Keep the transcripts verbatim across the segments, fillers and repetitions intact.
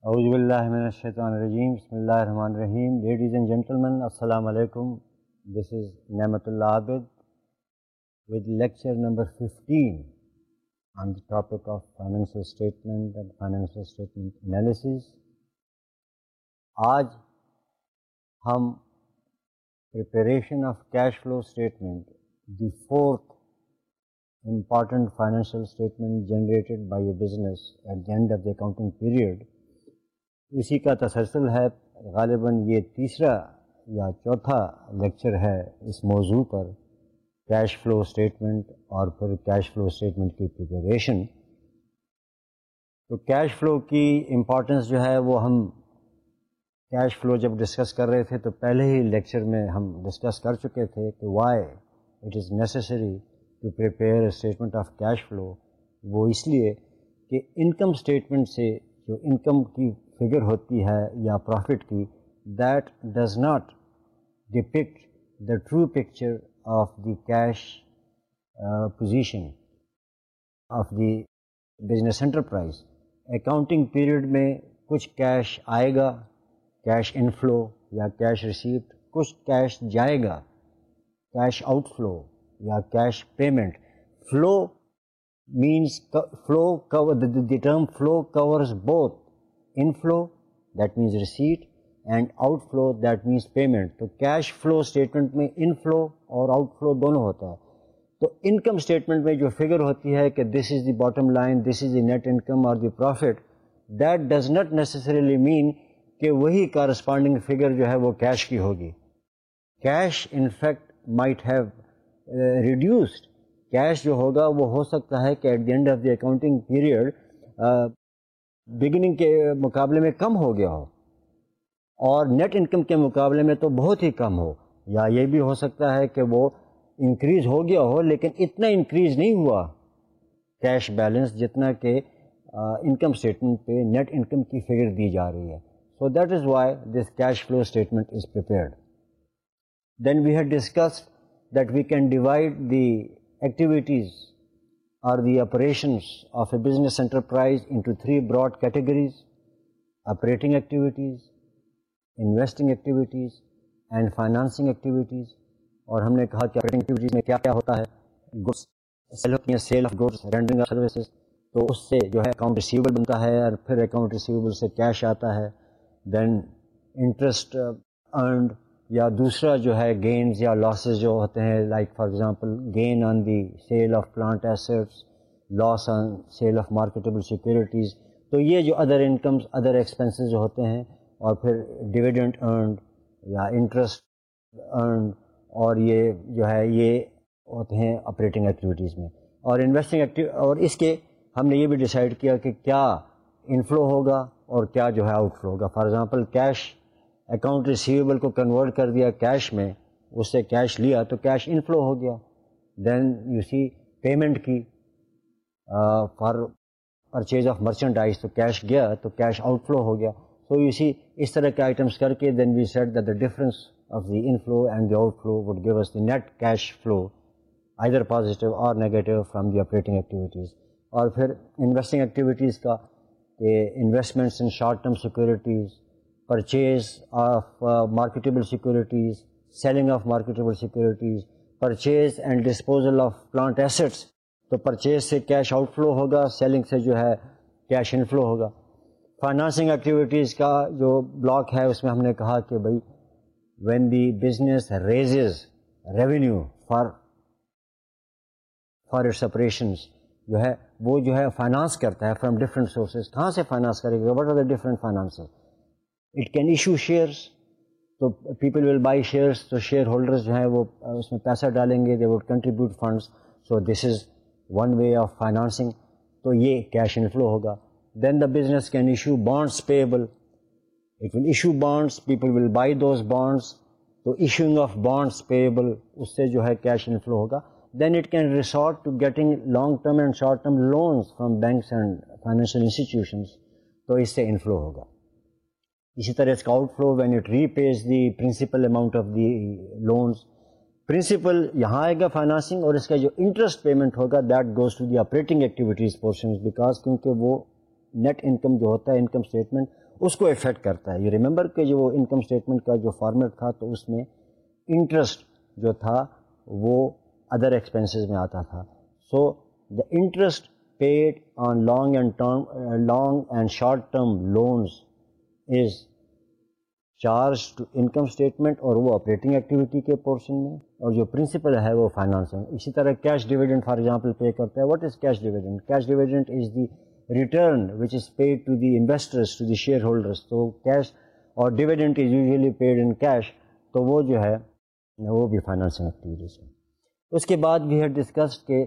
اعوذ باللہ من الشیطان الرجیم بسم اللہ الرحمن الرحیم. Ladies and gentlemen, Assalamu alaikum. This is Na'matullah Abid with lecture number fifteen on the topic of financial statement and financial statement analysis. آج ہم preparation of cash flow statement, the fourth important financial statement generated by a business at the end of the accounting period, اسی کا تسلسل ہے. غالباً یہ تیسرا یا چوتھا لیکچر ہے اس موضوع پر، کیش فلو اسٹیٹمنٹ اور پھر کیش فلو اسٹیٹمنٹ کی پریپریشن. تو کیش فلو کی امپورٹنس جو ہے وہ ہم کیش فلو جب ڈسکس کر رہے تھے تو پہلے ہی لیکچر میں ہم ڈسکس کر چکے تھے کہ why it is necessary to prepare a statement of cash flow. وہ اس لیے کہ انکم اسٹیٹمنٹ سے جو انکم کی فگر ہوتی ہے یا پروفٹ کی، that does not depict the true picture of the cash position of the business enterprise. Accounting period میں کچھ کیش آئے گا، کیش انفلو یا کیش ریسیپٹ، کچھ کیش جائے گا، کیش آؤٹ فلو یا cash payment. Flow means flow cover the, the, the term flow covers both inflow, that means receipt, and outflow, that means payment. تو cash flow statement میں inflow اور outflow دونوں ہوتا ہے. تو income statement میں جو figure ہوتی ہے کہ this is the bottom line, this is the net income or the profit, that does not necessarily mean کہ وہی corresponding figure جو ہے وہ cash کی ہوگی. Cash in fact might have uh, reduced. Cash جو ہوگا وہ ہو سکتا ہے کہ at the end of the accounting period beginning کے مقابلے میں کم ہو گیا ہو اور نیٹ انکم کے مقابلے میں تو بہت ہی کم ہو، یا یہ بھی ہو سکتا ہے کہ وہ انکریز ہو گیا ہو لیکن اتنا انکریز نہیں ہوا کیش بیلنس جتنا کہ انکم اسٹیٹمنٹ پہ نیٹ انکم کی فگر دی جا رہی ہے. So that is why this cash flow statement is prepared. Then we had discussed that we can divide the activities or the operations of a business enterprise into three broad categories: operating activities, investing activities, and financing activities. اور ہم نے کہا کہ operating activities میں کیا کیا ہوتا ہے، goods سیل ہوتی ہیں، sale of goods, rendering of services. تو اس سے جو ہے account receivable بنتا ہے اور پھر account receivable سے cash آتا ہے. then interest earned یا دوسرا جو ہے گینز یا لاسز جو ہوتے ہیں، like for example gain on the sale of plant assets, loss on sale of marketable securities. تو یہ جو ادر انکمز، ادر ایکسپنسز جو ہوتے ہیں، اور پھر ڈویڈنڈ ارنڈ یا انٹرسٹ ارنڈ، اور یہ جو ہے یہ ہوتے ہیں آپریٹنگ ایکٹیویٹیز میں. اور انویسٹنگ ایکٹیو اور اس کے ہم نے یہ بھی ڈیسائیڈ کیا کہ کیا انفلو ہوگا اور کیا جو ہے آؤٹ فلو ہوگا. For example cash account receivable کو کنورٹ کر دیا کیش میں، اس سے کیش لیا تو کیش انفلو ہو گیا. دین یو سی پیمنٹ کی فار پرچیز آف مرچنڈائز تو کیش گیا تو کیش آؤٹ فلو ہو گیا. سو یو سی اس طرح کے آئٹمس کر کے then we set that the difference of the inflow and the outflow would give us the net cash flow either positive or negative from the operating activities. اور پھر investing activities کا کہ investments in short term securities, purchase of uh, marketable securities, selling of marketable securities, purchase and disposal of plant assets. تو purchase سے cash outflow ہوگا، selling سے جو ہے cash inflow ہوگا. فائنانسنگ ایکٹیویٹیز کا جو بلاک ہے اس میں ہم نے کہا کہ بھائی when the business raises revenue for for its operations جو ہے وہ جو ہے فائنانس کرتا ہے from different sources. کہاں سے فائنانس کرے گا؟ what are the different finances? It can issue shares, تو people will buy shares, تو شیئر ہولڈرز جو ہیں وہ اس میں پیسہ ڈالیں گے, they would contribute funds, so this is one way of financing. تو یہ cash inflow ہوگا. Then the business can issue bonds payable, it will issue bonds, people will buy those bonds, تو issuing of bonds payable اس سے جو ہے cash inflow ہوگا. Then it can resort to getting long term and short term loans from banks and financial institutions, تو اس سے inflow ہوگا. اسی طرح اس کا outflow when it repays the principal amount of the loans. Principal یہاں آئے گا فائنانسنگ، اور اس کا جو انٹرسٹ پیمنٹ ہوگا that goes to the operating activities portions, because کیونکہ وہ نیٹ انکم جو ہوتا ہے انکم اسٹیٹمنٹ اس کو افیکٹ کرتا ہے. یہ ریممبر کہ جو انکم اسٹیٹمنٹ کا جو فارمیٹ تھا تو اس میں انٹرسٹ جو تھا وہ ادر ایکسپینسز میں آتا تھا. So the interest paid on long and term long and short term loans is charge to income statement اور وہ آپریٹنگ ایکٹیویٹی کے پورشن میں, اور جو پرنسپل ہے وہ فائنانسنگ. اسی طرح cash dividend for example pay کرتا ہے. What is cash dividend? Cash dividend is the return which is paid to the investors to the shareholders. تو cash or dividend is usually paid in cash, تو وہ جو ہے وہ بھی financing activities ہے. اس کے بعد وی ہیڈ ڈسکسڈ کہ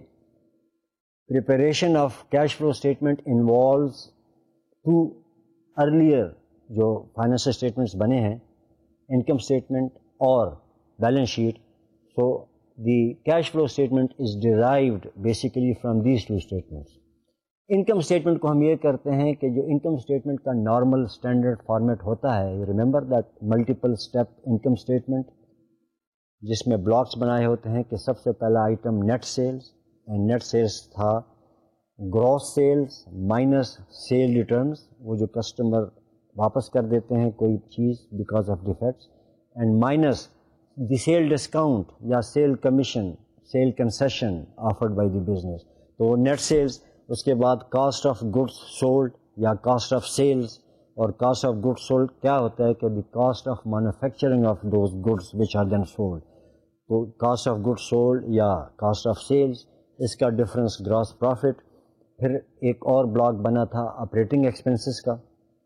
preparation of cash flow statement involves two earlier جو فائنینشیل اسٹیٹمنٹس بنے ہیں, انکم اسٹیٹمنٹ اور balance sheet. So the cash flow statement is derived basically from these two statements. Income statement کو ہم یہ کرتے ہیں کہ جو انکم اسٹیٹمنٹ کا نارمل اسٹینڈرڈ فارمیٹ ہوتا ہے, you remember that multiple step income statement, جس میں بلاکس بنائے ہوتے ہیں کہ سب سے پہلا item net sales, and net sales تھا gross sales minus sale returns, وہ جو کسٹمر واپس کر دیتے ہیں کوئی چیز because of defects, and minus the sale discount یا sale commission, sale concession offered by the business. تو وہ نیٹ سیلز. اس کے بعد کاسٹ آف گڈس سولڈ یا کاسٹ آف سیلز, اور کاسٹ آف گڈس سولڈ کیا ہوتا ہے کہ the cost of manufacturing of those goods which are then sold. تو کاسٹ آف گڈس سولڈ یا کاسٹ آف سیلز, اس کا ڈفرینس گراس پروفٹ. پھر ایک اور بلاک بنا تھا آپریٹنگ ایکسپنسز کا,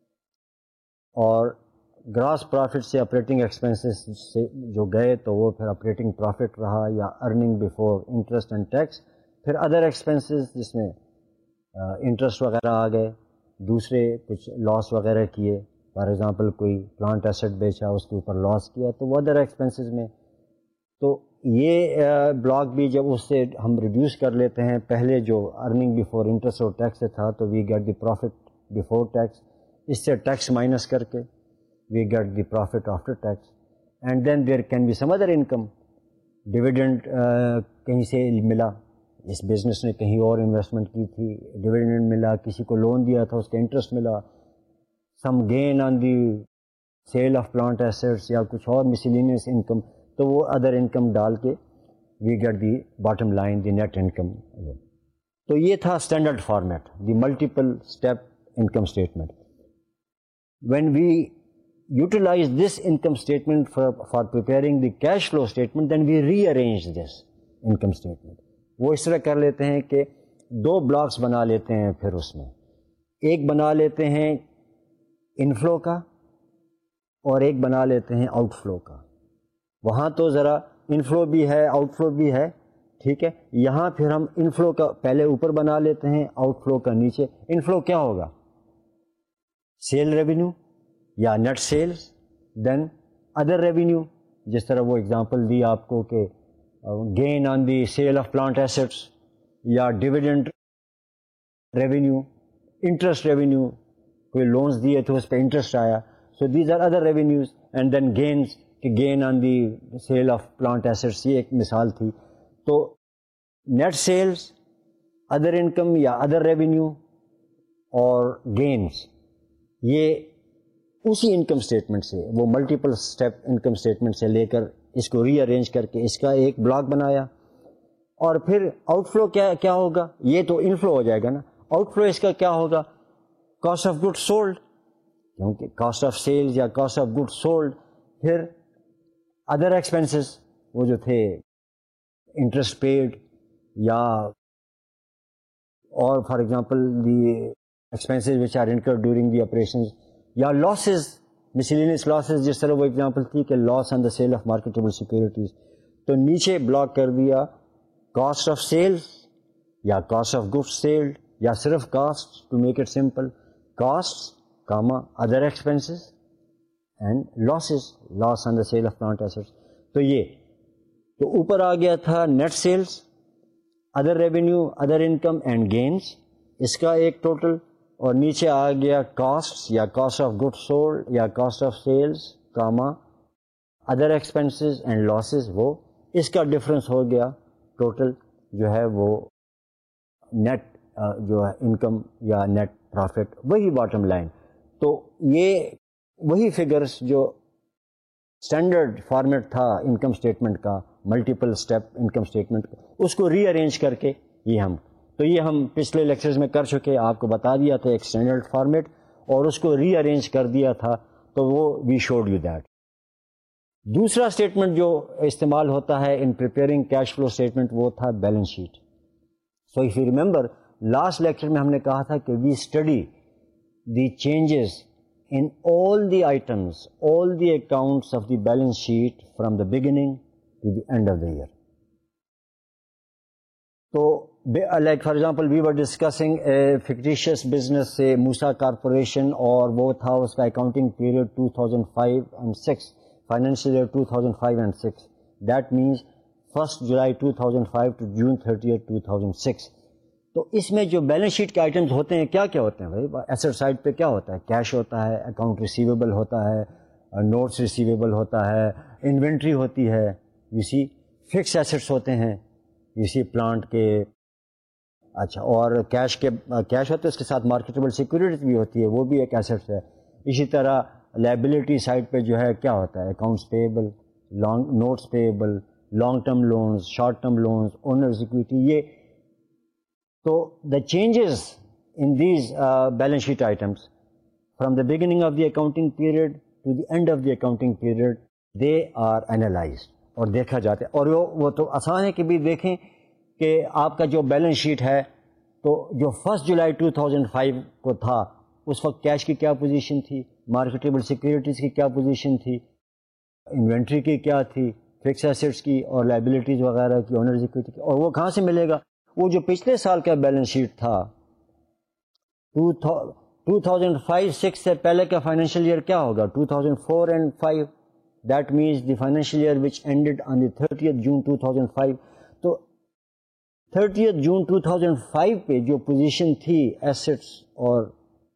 اور گراس پروفٹ سے آپریٹنگ ایکسپنسز سے جو گئے تو وہ پھر آپریٹنگ پروفٹ رہا یا earning before interest and tax. پھر ادر ایکسپنسز جس میں انٹرسٹ uh, وغیرہ آ گئے, دوسرے کچھ لاس وغیرہ کیے, فار ایگزامپل کوئی پلانٹ ایسٹ بیچا اس کے اوپر لاس کیا تو وہ ادر ایکسپنسز میں. تو یہ بلاک uh, بھی جب اس سے ہم ریڈیوس کر لیتے ہیں, پہلے جو ارننگ بیفور انٹرسٹ اور ٹیکس سے تھا تو we get the profit before tax, اس سے ٹیکس مائنس کر کے we get the profit after tax. And then there can be some other income. Dividend کہیں سے ملا, اس بزنس نے کہیں اور انویسٹمنٹ کی تھی, ڈویڈنڈ ملا, کسی کو لون دیا تھا اس کا انٹرسٹ ملا, some gain on the sale of plant assets یا کچھ اور مسلینیس انکم, تو وہ ادر انکم ڈال کے we get the bottom line, the net income. تو یہ تھا standard format, the multiple step income statement. When we utilize this income statement for, for preparing the cash flow statement, then we rearrange this income statement. وہ اس طرح کر لیتے ہیں کہ دو blocks بنا لیتے ہیں. پھر اس میں ایک بنا لیتے ہیں انفلو کا اور ایک بنا لیتے ہیں آؤٹ فلو کا. وہاں تو ذرا انفلو بھی ہے آؤٹ فلو بھی ہے, ٹھیک ہے. یہاں پھر ہم انفلو کا پہلے اوپر بنا لیتے ہیں, آؤٹ فلو کا نیچے. انفلو کیا ہوگا؟ سیل ریونیو یا net sales, then other revenue, جس طرح وہ اگزامپل دی آپ کو کہ gain on the sale of plant assets یا ڈویڈنڈ ریونیو, انٹرسٹ ریونیو, کوئی لونز دیے تو اس پہ انٹرسٹ آیا, so these are other revenues. And then gains, کہ gain on the sale of plant assets, یہ ایک مثال تھی. تو نیٹ سیلز, ادر انکم یا ادر ریونیو اور گینز, یہ اسی انکم اسٹیٹمنٹ سے, وہ ملٹیپل اسٹیپ انکم اسٹیٹمنٹ سے لے کر اس کو ری ارینج کر کے اس کا ایک بلاک بنایا. اور پھر آؤٹ فلو کیا کیا ہوگا؟ یہ تو انفلو ہو جائے گا نا. آؤٹ فلو اس کا کیا ہوگا؟ کاسٹ آف گڈ سولڈ, کیونکہ کاسٹ آف سیلز یا کاسٹ آف گڈ سولڈ. پھر ادر ایکسپنسز, وہ جو تھے انٹرسٹ پیڈ یا اور for example the expenses which are incurred during the operations, یا لاسز, مسلینیس لاسز, جس طرح وہ ایگزامپل تھی کہ loss on the sale of marketable securities. تو نیچے بلاک کر دیا کاسٹ آف سیلز یا کاسٹ آف گڈس سیلڈ, یا صرف cost, to make it simple, cost comma other expenses and losses, loss on the sale of plant assets. تو یہ تو اوپر آ گیا تھا net sales, other revenue, other income and gains, اس کا ایک ٹوٹل. اور نیچے آ گیا کاسٹ یا کاسٹ آف گڈ سولڈ یا cost of sales comma other expenses and losses, وہ اس کا ڈفرینس ہو گیا ٹوٹل جو ہے وہ نیٹ جو ہے انکم یا نیٹ پروفٹ, وہی باٹم لائن. تو یہ وہی فگرس جو اسٹینڈرڈ فارمیٹ تھا انکم اسٹیٹمنٹ کا, ملٹیپل اسٹیپ انکم اسٹیٹمنٹ کا, اس کو ری ارینج کر کے یہ ہم تو یہ ہم پچھلے لیکچرز میں کر چکے, آپ کو بتا دیا تھا ایک اسٹینڈرڈ فارمیٹ, اور اس کو ری ارینج کر دیا تھا, تو وہ وی شوڈ یو دیٹ. دوسرا اسٹیٹمنٹ جو استعمال ہوتا ہے in preparing cash flow statement, وہ تھا balance sheet. So if you remember, last lecture میں ہم نے کہا تھا کہ we study the changes in all the items, all the accounts of the balance sheet from the beginning to the end of the year. So, like for example, we were discussing a fictitious business, say Musa Corporation, اور وہ تھا اس کا accounting period two thousand five and six, financial year two thousand five and six. That means first July two thousand five to June thirtieth two thousand six. تو اس میں جو balance sheet کے items ہوتے ہیں کیا کیا ہوتے ہیں بھائی؟ ایسٹ سائڈ پہ کیا ہوتا ہے؟ کیش ہوتا ہے, اکاؤنٹ ریسیویبل ہوتا ہے, نوٹس ریسیویبل ہوتا ہے, انوینٹری ہوتی ہے, یو سی فکس ایسٹس ہوتے ہیں, یو سی پلانٹ کے, اچھا, اور کیش کے کیش ہوتا ہے, اس کے ساتھ مارکیٹیبل سیکورٹیز بھی ہوتی ہے, وہ بھی ایک ایسٹ ہے. اسی طرح لائبلٹی سائڈ پہ جو ہے کیا ہوتا ہے؟ Accounts payable, long notes payable, long term loans, short term loans, owners equity. یہ So the changes in these uh, balance sheet items from the beginning of the accounting period to the end of the accounting period, they are analyzed اور دیکھا جاتا ہے. اور وہ وہ تو آسان ہے کہ بھی دیکھیں کہ آپ کا جو بیلنس شیٹ ہے, تو جو first July two thousand five کو تھا, اس وقت کیش کی کیا پوزیشن تھی, مارکیٹیبل سیکورٹیز کی کیا پوزیشن تھی, انوینٹری کی کیا تھی, فکس ایسٹس کی اور لائبلٹیز وغیرہ کی, اونرز اکویٹی کی. اور وہ کہاں سے ملے گا؟ وہ جو پچھلے سال کا بیلنس شیٹ تھا ٹو تھاؤزینڈ فائیو سکس سے پہلے کا فائنینشیل ایئر کیا ہوگا؟ Two thousand four and five. That means the financial year which ended on the thirtieth June two thousand five. تو thirtieth June two thousand five پہ جو position تھی assets اور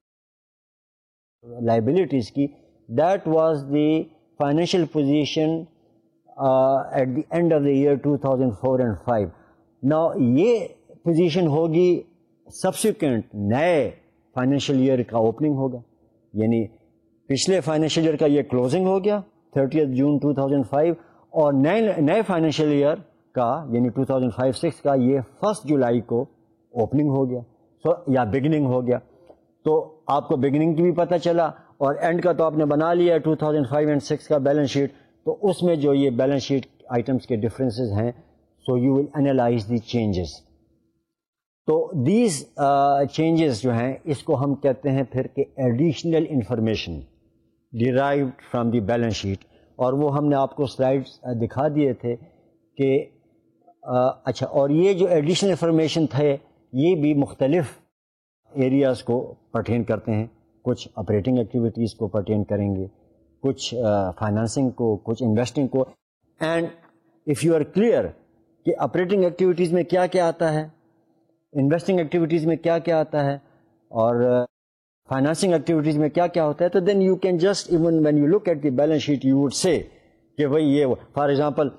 لائبلٹیز کی, that was the financial position at the end of the year two thousand four and five. نا یہ position ہوگی subsequent نئے فائنینشیل ایئر کا اوپننگ ہوگا, یعنی پچھلے فائنینشیل ایئر کا یہ کلوزنگ ہو گیا thirtieth June two thousand five, اور نئے نئے فائنینشیل ایئر کا یعنی ٹو تھاؤزینڈ فائیو سکس کا یہ فرسٹ جولائی کو اوپننگ ہو گیا, سو یا بگننگ ہو گیا. تو آپ کو بگننگ کی بھی پتہ چلا, اور اینڈ کا تو آپ نے بنا لیا two thousand five and six کا بیلنس شیٹ. تو اس میں جو یہ بیلنس شیٹ آئٹمس کے ڈفرینسز ہیں, so you will analyze the changes. تو these چینجز جو ہیں اس کو ہم کہتے ہیں پھر کہ additional information derived from the balance sheet. اور وہ ہم نے آپ کو سلائڈس دکھا دیے تھے کہ اچھا, اور یہ جو ایڈیشنل انفارمیشن تھے یہ بھی مختلف ایریاز کو پرٹین کرتے ہیں. کچھ آپریٹنگ ایکٹیویٹیز کو پرٹین کریں گے, کچھ فائنانسنگ کو, کچھ انویسٹنگ کو. And if you are clear کہ آپریٹنگ ایکٹیویٹیز میں کیا کیا آتا ہے, انویسٹنگ ایکٹیویٹیز میں کیا کیا آتا ہے, اور فائنانسنگ ایکٹیویٹیز میں کیا کیا ہوتا ہے, تو then you can just even when you look at the balance sheet you would say کہ بھائی یہ فار ایگزامپل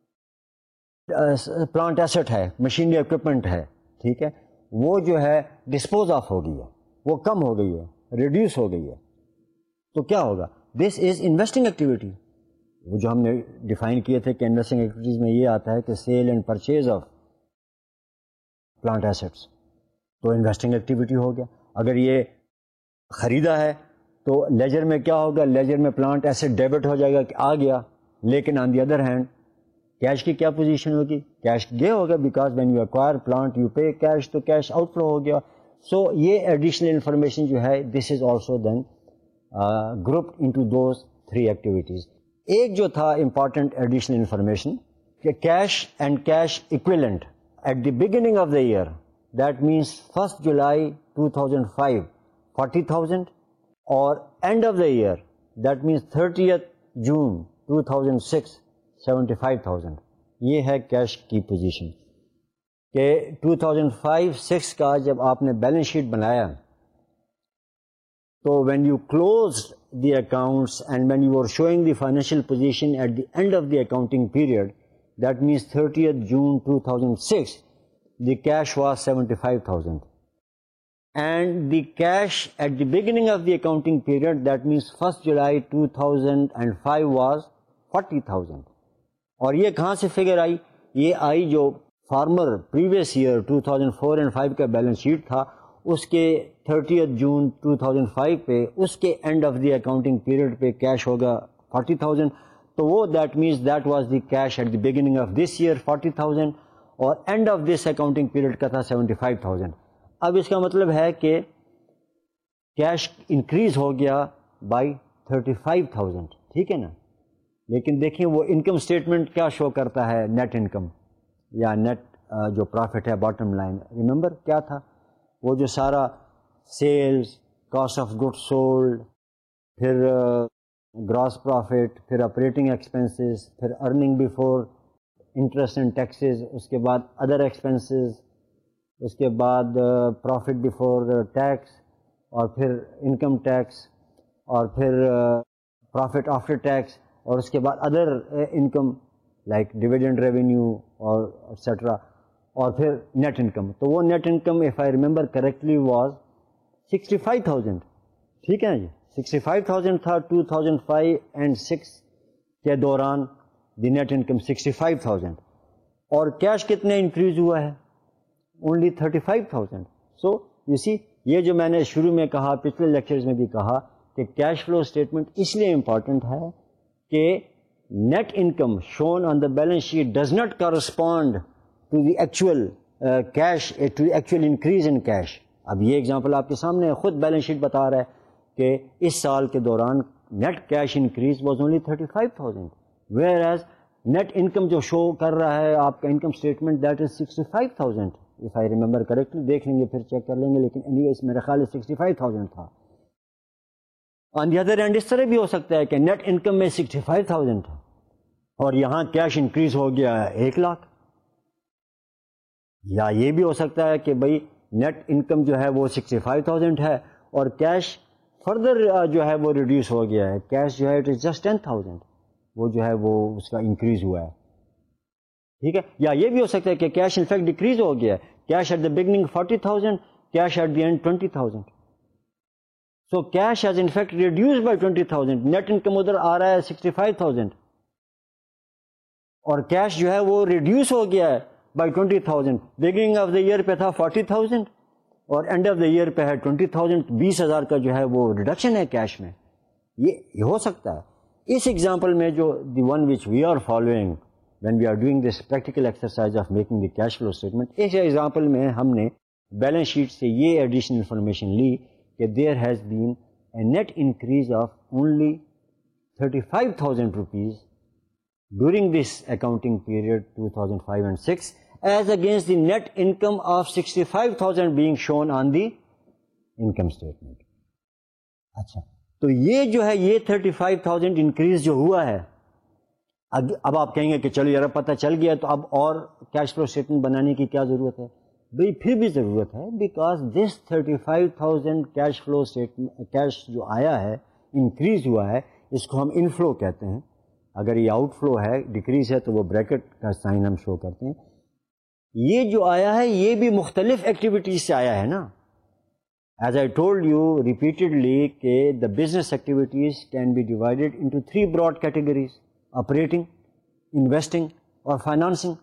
پلانٹ ایسٹ ہے, مشینری اکوپمنٹ ہے, ٹھیک ہے, وہ جو ہے ڈسپوز آف ہو گئی ہے, وہ کم ہو گئی ہے, ریڈیوس ہو گئی ہے, تو کیا ہوگا؟ This is investing activity. وہ جو ہم نے ڈیفائن کیے تھے کہ انویسٹنگ ایکٹیویٹیز میں یہ آتا ہے کہ sale and purchase of plant assets, تو انویسٹنگ ایکٹیویٹی ہو گیا. اگر یہ خریدا ہے تو لیجر میں کیا ہوگا؟ لیجر میں پلانٹ ایسٹ ڈیبٹ ہو جائے گا کہ آ گیا, لیکن on the other hand cash کی کیا پوزیشن ہوگی؟ کیش گے ہوگا, because when you acquire plant you pay cash, تو کیش آؤٹ فلو ہو گیا. سو یہ ایڈیشنل انفارمیشن جو ہے this is also then group into those three activities. ایک جو تھا امپارٹنٹ ایڈیشنل انفارمیشن کہ cash and cash equivalent at the beginning of the year, that means first July two thousand five forty thousand, اور end of the year that means thirtieth June two thousand six seventy five thousand. یہ ہے cash کی position کہ to thousand five six کا جب آپ نے balance sheet بنایا, تو when you closed the accounts and when you were showing the financial position at the end of the accounting period, that means thirtieth June two thousand six, the cash was seventy-five thousand. and the cash at the beginning of the accounting period, that means first July two thousand five was forty thousand. اور یہ کہاں سے figure آئی؟ یہ آئی جو former previous year two thousand four and five کا balance sheet تھا اس کے thirtieth June two thousand five پہ اس کے end of the accounting period پہ کیش ہوگا فورٹی تھاؤزینڈ. تو وہ that means that was the cash at the beginning of this year forty thousand اور end of this accounting period کا تھا سیونٹی فائیو تھاؤزینڈ. اب اس کا مطلب ہے کہ کیش انکریز ہو گیا بائی تھرٹی فائیو تھاؤزینڈ. ٹھیک ہے نا؟ لیکن دیکھیں وہ انکم اسٹیٹمنٹ کیا شو کرتا ہے؟ نیٹ انکم یا نیٹ جو پروفٹ ہے باٹم لائن. ریممبر کیا تھا وہ جو سارا sales, cost of good sold, پھر گراس پروفٹ، پھر آپریٹنگ ایکسپنسز، پھر earning before interest and taxes, اس کے بعد ادر ایکسپنسز، اس کے بعد پروفٹ بیفور ٹیکس، اور پھر انکم ٹیکس، اور پھر پروفٹ آفٹر ٹیکس، اور اس کے بعد other income like dividend revenue اور ایٹسٹرا، اور پھر نیٹ انکم. تو وہ net income if I remember correctly was sixty five thousand. ٹھیک ہے نا جی؟ سکسٹی فائیو تھاؤزینڈ تھا two thousand five and six کے دوران the net income sixty five thousand. اور کیش کتنے انکریز ہوا ہے؟ Only thirty five thousand. So you see یہ جو میں نے شروع میں کہا، پچھلے لیکچرز میں بھی کہا کہ کیش فلو اسٹیٹمنٹ اس لیے امپورٹنٹ ہے کہ net income shown on the balance sheet does not correspond to the actual cash, to the actual increase in cash. اب یہ ایگزامپل آپ کے سامنے ہے، خود بیلنس شیٹ بتا رہا ہے کہ اس سال کے دوران net cash increase was only thirty five thousand, whereas net income جو شو کر رہا ہے آپ کا income statement that is sixty five thousand. If I remember correctly, دیکھ لیں گے پھر چیک کر لیں گے، لیکن اینی ویز میرا خیال ہے سکسٹی فائیو تھاؤزینڈ تھا. آن دی ادر اینڈ اس طرح بھی ہو سکتا ہے کہ نیٹ انکم میں سکسٹی فائیو تھاؤزینڈ تھا اور یہاں کیش انکریز ہو گیا ہے ایک لاکھ. یا یہ بھی ہو سکتا ہے کہ بھائی نیٹ انکم جو ہے وہ سکسٹی فائیو تھاؤزینڈ ہے اور کیش فردر جو ہے وہ ریڈیوس ہو گیا ہے، کیش جو ہے it is just ten thousand, وہ جو ہے وہ اس کا انکریز ہوا ہے. ٹھیک ہے؟ یا یہ بھی ہو سکتا ہے کہ کیش ان فیکٹ ڈیکریز ہو گیا ہے، cash at the beginning forty thousand, cash at the end twenty thousand. So cash has in fact reduce by twenty thousand. Net income ادھر آ رہا ہے سکسٹی فائیو تھاؤزینڈ اور کیش جو ہے وہ ریڈیوس ہو گیا ہے by twenty thousand. Beginning of the year پہ تھا فورٹی تھاؤزینڈ اور اینڈ آف دا ایئر پہ ہے ٹوینٹی تھاؤزینڈ. بیس ہزار کا جو ہے وہ ریڈکشن ہے کیش میں. یہ یہ ہو سکتا ہے. اس ایگزامپل میں جو the one which we are following when we are doing this practical exercise of making the cash flow statement, اس ایگزامپل میں ہم نے بیلنس شیٹ سے یہ ایڈیشنل انفارمیشن لی کہ there has been a net increase of only thirty five thousand rupees during this accounting period two thousand five and six as against the net income of sixty-five thousand being shown on the income statement. اچھا تو یہ جو ہے یہ thirty five thousand increase جو ہوا ہے، اب آپ کہیں گے کہ چلو یار پتہ چل گیا تو اب اور کیش فلو اسٹیٹمنٹ بنانے کی کیا ضرورت ہے؟ بھائی پھر بھی ضرورت ہے، because this thirty five thousand cash flow statement, cash جو آیا ہے انکریز ہوا ہے، اس کو ہم انفلو کہتے ہیں. اگر یہ آؤٹ فلو ہے، ڈکریز ہے، تو وہ بریکٹ کا سائن ہم شو کرتے ہیں. یہ جو آیا ہے یہ بھی مختلف ایکٹیویٹیز سے آیا ہے نا. As I told you repeatedly کہ the business activities can be divided into three broad categories: operating, investing اور فائنانسنگ.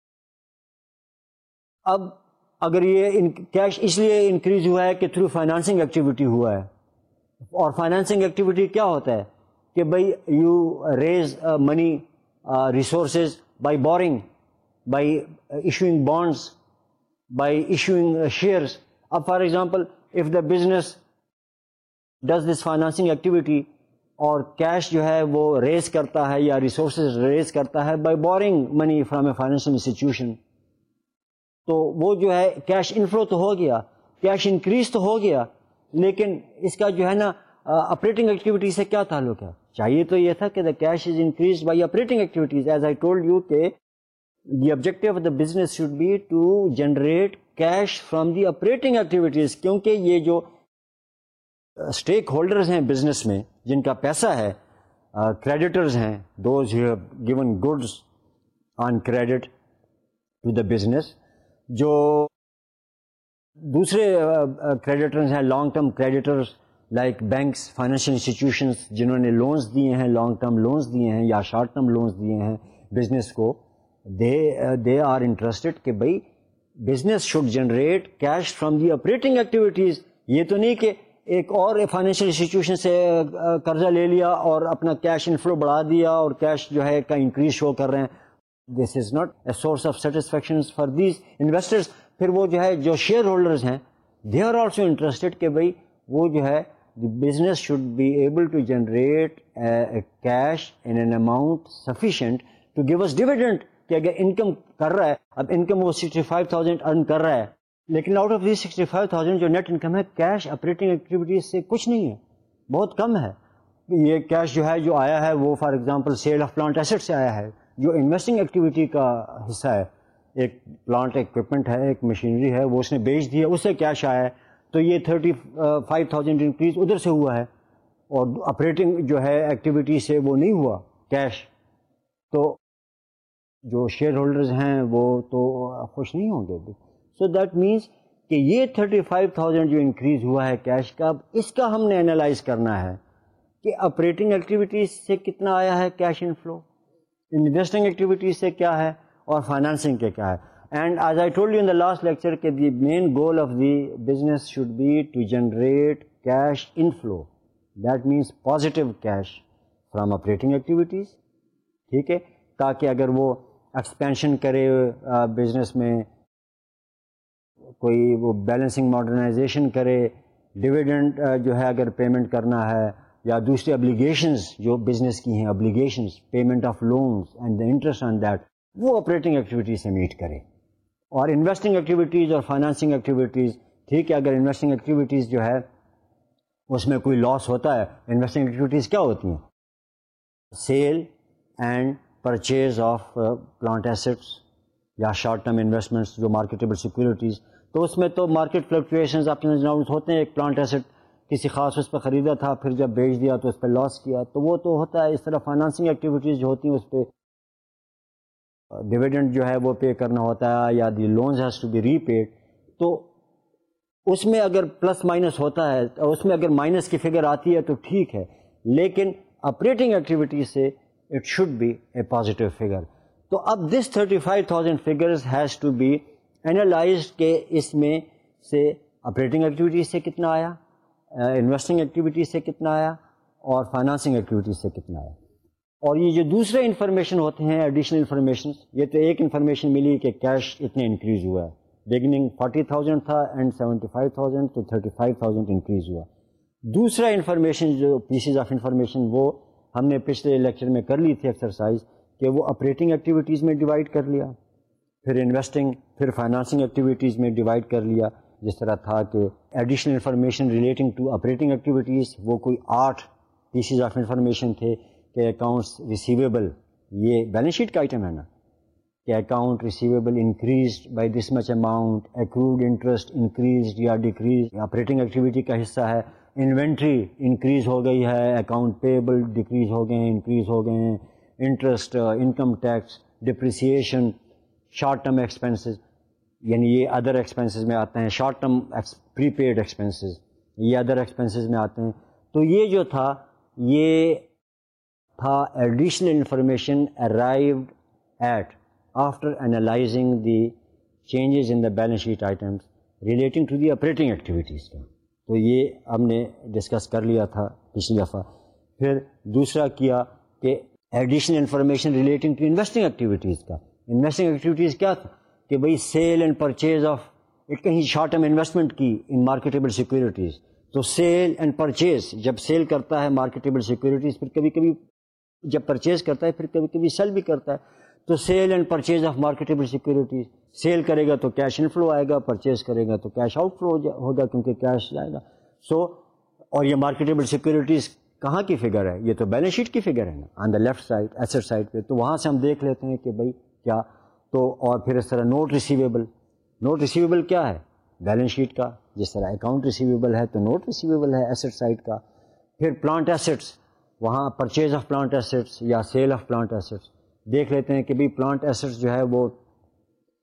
اب اگر یہ کیش اس لیے انکریز ہوا ہے کہ تھرو فائنانسنگ ایکٹیویٹی ہوا ہے، اور فائنانسنگ ایکٹیویٹی کیا ہوتا ہے کہ بھائی you raise money resources by borrowing, by issuing bonds, by issuing uh, shares. Ab for example, if the business does this financing activity اور کیش جو ہے وہ ریز کرتا ہے یا ریسورسز ریز کرتا ہے by borrowing money from a financial institution, تو وہ جو ہے کیش انفلو تو ہو گیا، کیش انکریز تو ہو گیا، لیکن اس کا جو ہے نا آپریٹنگ ایکٹیویٹی سے کیا تعلق ہے؟ چاہیے تو یہ تھا کہ the cash is increase by operating activities. As I told you کہ the objective of the business should be to generate cash from the operating activities. کیونکہ یہ جو اسٹیک ہولڈرز ہیں بزنس میں جن کا پیسہ ہے، کریڈیٹرز ہیں، those who have given goods on credit to the business، جو دوسرے کریڈیٹرز ہیں long term creditors like banks, financial institutions جنہوں نے لونز دیے ہیں, لانگ ٹرم لونز دیے ہیں یا شارٹ ٹرم لونز دیے ہیں بزنس کو, دے دے آر انٹرسٹڈ کہ بھائی business should generate cash from the operating activities. یہ تو نہیں کہ ایک اور فائنینشیل انسٹیٹیوشن سے قرضہ لے لیا اور اپنا کیش انفلو بڑھا دیا اور کیش جو ہے کا انکریز شو کر رہے ہیں. This is not a source of satisfaction for these investors. پھر وہ جو ہے جو شیئر ہولڈرز ہیں دے آر آلسو انٹرسٹڈ کہ بھائی وہ جو ہے the business should be able to generate uh, cash in an amount sufficient to give us dividend. کہ اگر انکم کر رہا ہے, اب انکم وہ سکسٹی فائیو تھاؤزینڈ ارن کر رہا ہے, لیکن out of the sixty five thousand جو نیٹ انکم ہے کیش آپریٹنگ ایکٹیویٹیز سے کچھ نہیں ہے, بہت کم ہے. یہ کیش جو ہے جو آیا ہے وہ for example sale of plant asset سے آیا ہے جو انویسٹنگ ایکٹیویٹی کا حصہ ہے. ایک پلانٹ اکوپمنٹ ہے, ایک مشینری ہے, وہ اس نے بیچ دیا, اس سے کیش آیا ہے, تو یہ تھرٹی فائیو تھاؤزینڈ انکریز ادھر سے ہوا ہے اور آپریٹنگ جو ہے ایکٹیویٹی سے وہ نہیں ہوا کیش. تو جو شیئر ہولڈرز ہیں وہ تو خوش نہیں ہوں گے. سو دیٹ مینس کہ یہ تھرٹی فائیو تھاؤزینڈ جو انکریز ہوا ہے کیش کا, اس کا ہم نے انالائز کرنا ہے کہ آپریٹنگ ایکٹیویٹیز سے کتنا آیا ہے کیش انفلو, انویسٹنگ ایکٹیویٹیز سے کیا ہے, اور فائنانسنگ کے کیا ہے. And as I told you in the last lecture, that the main goal of the business should be to generate cash inflow. That means positive cash from operating activities. ٹھیک ہے, تاکہ اگر وہ ایکسپینشن کرے business میں, کوئی وہ balancing modernisation کرے, ڈویڈنڈ جو ہے اگر پیمنٹ کرنا ہے, یا دوسری ابلیگیشنز جو بزنس کی ہیں, obligations, payment of loans and the interest on that, وہ آپریٹنگ ایکٹیویٹی سے میٹ کرے. اور انویسٹنگ ایکٹیویٹیز اور فائنانسنگ ایکٹیویٹیز, ٹھیک ہے, اگر انویسٹنگ ایکٹیویٹیز جو ہے اس میں کوئی لاس ہوتا ہے, انویسٹنگ ایکٹیویٹیز کیا ہوتی ہیں, sale and purchase of plant assets یا شارٹ ٹرم انویسٹمنٹس جو مارکیٹیبل سیکورٹیز, تو اس میں تو مارکیٹ فلکچویشنز آپ نے جناب ہوتے ہیں. ایک پلانٹ ایسٹ کسی خاص اس پہ خریدا تھا, پھر جب بیچ دیا تو اس پہ لاس کیا, تو وہ تو ہوتا ہے. اس طرح فائنانسنگ ایکٹیویٹیز جو ہوتی ہیں اس پہ ڈویڈنڈ جو ہے وہ پے کرنا ہوتا ہے, یا the loans has to be repaid. تو اس میں اگر پلس مائنس ہوتا ہے, اس میں اگر مائنس کی فگر آتی ہے تو ٹھیک ہے, لیکن آپریٹنگ ایکٹیویٹی سے it should be a positive figure. تو اب this thirty five thousand figures has to be analyzed کہ اس میں سے آپریٹنگ ایکٹیویٹیز سے کتنا آیا, انویسٹنگ ایکٹیویٹیز سے کتنا آیا, اور فائنانسنگ ایکٹیویٹیز سے کتنا آیا. اور یہ جو دوسرے انفارمیشن ہوتے ہیں ایڈیشنل انفارمیشن, یہ تو ایک انفارمیشن ملی کہ کیش اتنے انکریز ہوا ہے, بگننگ فورٹی تھاؤزینڈ تھا اینڈ سیونٹی فائیو تھاؤزینڈ تو تھرٹی فائیو تھاؤزینڈ انکریز ہوا. دوسرا انفارمیشن جو پیسز آف انفارمیشن وہ ہم نے پچھلے لیکچر میں کر لی تھی ایکسرسائز, کہ وہ آپریٹنگ ایکٹیویٹیز میں ڈیوائڈ کر لیا, پھر انویسٹنگ, پھر فائنانسنگ ایکٹیویٹیز میں ڈیوائڈ کر لیا. جس طرح تھا کہ additional information relating to operating activities وہ کوئی آٹھ پیسز آف انفارمیشن تھے, کہ اکاؤنٹس ریسیویبل, یہ بیلنس شیٹ کا آئٹم ہے نا, کہ account receivable increased by this much amount, accrued interest increased یا ڈیکریز, آپریٹنگ ایکٹیویٹی کا حصہ ہے. انوینٹری انکریز ہو گئی ہے, اکاؤنٹ پیبل ڈیکریز ہو گئے ہیں, انکریز ہو گئے ہیں, interest, income tax, depreciation, short term expenses, یعنی یہ ادر ایکسپینسز میں آتے ہیں, short term prepaid expenses یہ ادر ایکسپینسز میں آتے ہیں. تو یہ جو تھا یہ تھا additional information arrived at after analyzing the changes in the balance sheet items relating to the operating activities کا. تو یہ ہم نے ڈسکس کر لیا تھا پچھلی دفعہ. پھر دوسرا کیا کہ additional information relating to investing activities کا. انویسٹنگ ایکٹیویٹیز کیا تھا کہ بھئی سیل اینڈ پرچیز آف, ایک کہیں شارٹ ٹرم انویسٹمنٹ کی ان مارکیٹیبل سیکورٹیز, تو سیل اینڈ پرچیز, جب سیل کرتا ہے مارکیٹیبل سیکورٹیز, پھر کبھی کبھی جب پرچیز کرتا ہے, پھر کبھی کبھی سیل بھی کرتا ہے. تو sale and purchase of marketable securities, sale کرے گا تو کیش ان فلو آئے گا, پرچیز کرے گا تو کیش آؤٹ فلو ہوگا کیونکہ کیش جائے گا. سو so, اور یہ مارکیٹیبل سیکورٹیز کہاں کی فگر ہے, یہ تو بیلنس شیٹ کی فگر ہے نا, on the left side asset side پہ. تو وہاں سے ہم دیکھ لیتے ہیں کہ بھائی کیا, تو اور پھر اس طرح نوٹ ریسیویبل, نوٹ ریسیویبل کیا ہے بیلنس شیٹ کا, جس طرح اکاؤنٹ ریسیویبل ہے تو نوٹ ریسیویبل ہے ایسٹ سائڈ کا. پھر پلانٹ ایسٹس, وہاں پرچیز آف پلانٹ ایسٹس یا سیل آف پلانٹ ایسٹس دیکھ لیتے ہیں کہ بھائی پلانٹ ایسٹس جو ہے وہ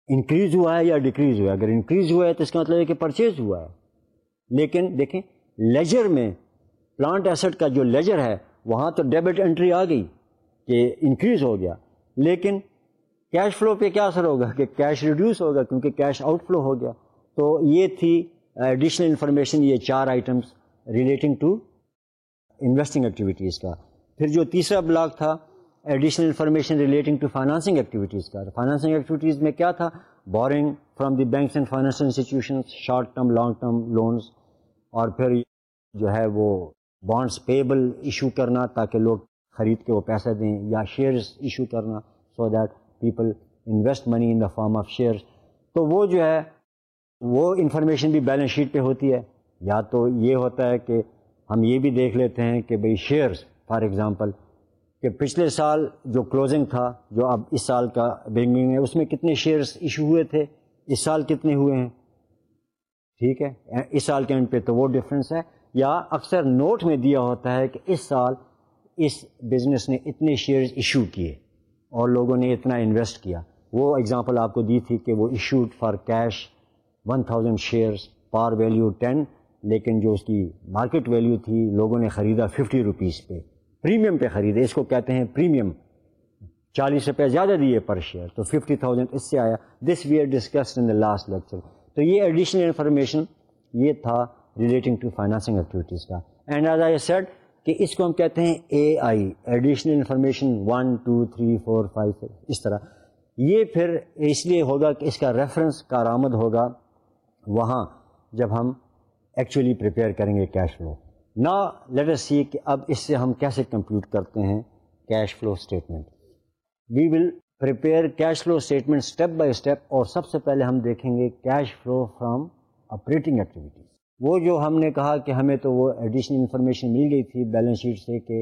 انکریز ہوا ہے یا ڈیکریز ہوا ہے. اگر انکریز ہوا ہے تو اس کا مطلب ہے کہ پرچیز ہوا ہے. لیکن دیکھیں لیجر میں پلانٹ ایسٹ کا جو لیجر ہے وہاں تو ڈیبٹ انٹری آ گئی کہ انکریز ہو گیا, لیکن کیش فلو پہ کیا اثر ہوگا کہ کیش ریڈیوس ہوگا کیونکہ کیش آؤٹ فلو ہو گیا. تو یہ تھی ایڈیشنل انفارمیشن, یہ چار items relating to investing activities کا. پھر جو تیسرا بلاک تھا additional information relating to financing activities کا. فائنانسنگ ایکٹیویٹیز میں کیا تھا؟ Borrowing from the banks and financial institutions, short term long term loans, اور پھر جو ہے وہ بانڈس پیبل ایشو کرنا تاکہ لوگ خرید کے وہ پیسہ دیں, یا شیئرز ایشو کرنا so that people invest money in the form of shares. تو وہ جو ہے وہ انفارمیشن بھی بیلنس شیٹ پہ ہوتی ہے. یا تو یہ ہوتا ہے کہ ہم یہ بھی دیکھ لیتے ہیں کہ بھئی شیئرز فار ایگزامپل کہ پچھلے سال جو کلوزنگ تھا, جو اب اس سال کا بگننگ ہے, اس میں کتنے شیئرز ایشو ہوئے تھے, اس سال کتنے ہوئے ہیں, ٹھیک ہے, اس سال کے اینڈ پہ تو وہ ڈفرینس ہے. یا اکثر نوٹ میں دیا ہوتا ہے کہ اس سال اس بزنس نے اتنے شیئرز ایشو کیے اور لوگوں نے اتنا انویسٹ کیا. وہ ایگزامپل آپ کو دی تھی کہ وہ issued for cash one thousand shares par value ten, لیکن جو اس کی مارکیٹ ویلیو تھی لوگوں نے خریدا ففٹی روپیز پہ, پریمیم پہ خریدے, اس کو کہتے ہیں پریمیم, چالیس روپے زیادہ دیے پر شیئر, تو ففٹی تھاؤزینڈ اس سے آیا. This we are discussed in the last lecture. تو یہ ایڈیشنل انفارمیشن یہ تھا ریلیٹنگ ٹو فائنانسنگ ایکٹیویٹیز کا. اینڈ ایز آئی سیڈ کہ اس کو ہم کہتے ہیں A I, additional information one two three four five, اس طرح. یہ پھر اس لیے ہوگا کہ اس کا ریفرنس کارآمد ہوگا وہاں جب ہم ایکچولی پریپیئر کریں گے کیش فلو. نا لیٹ اس سی کہ اب اس سے ہم کیسے کمپیوٹ کرتے ہیں cash flow statement. We will prepare cash flow statement step by step, اور سب سے پہلے ہم دیکھیں گے cash flow from operating activities. وہ جو ہم نے کہا کہ ہمیں تو وہ ایڈیشنل انفارمیشن مل گئی تھی بیلنس شیٹ سے کہ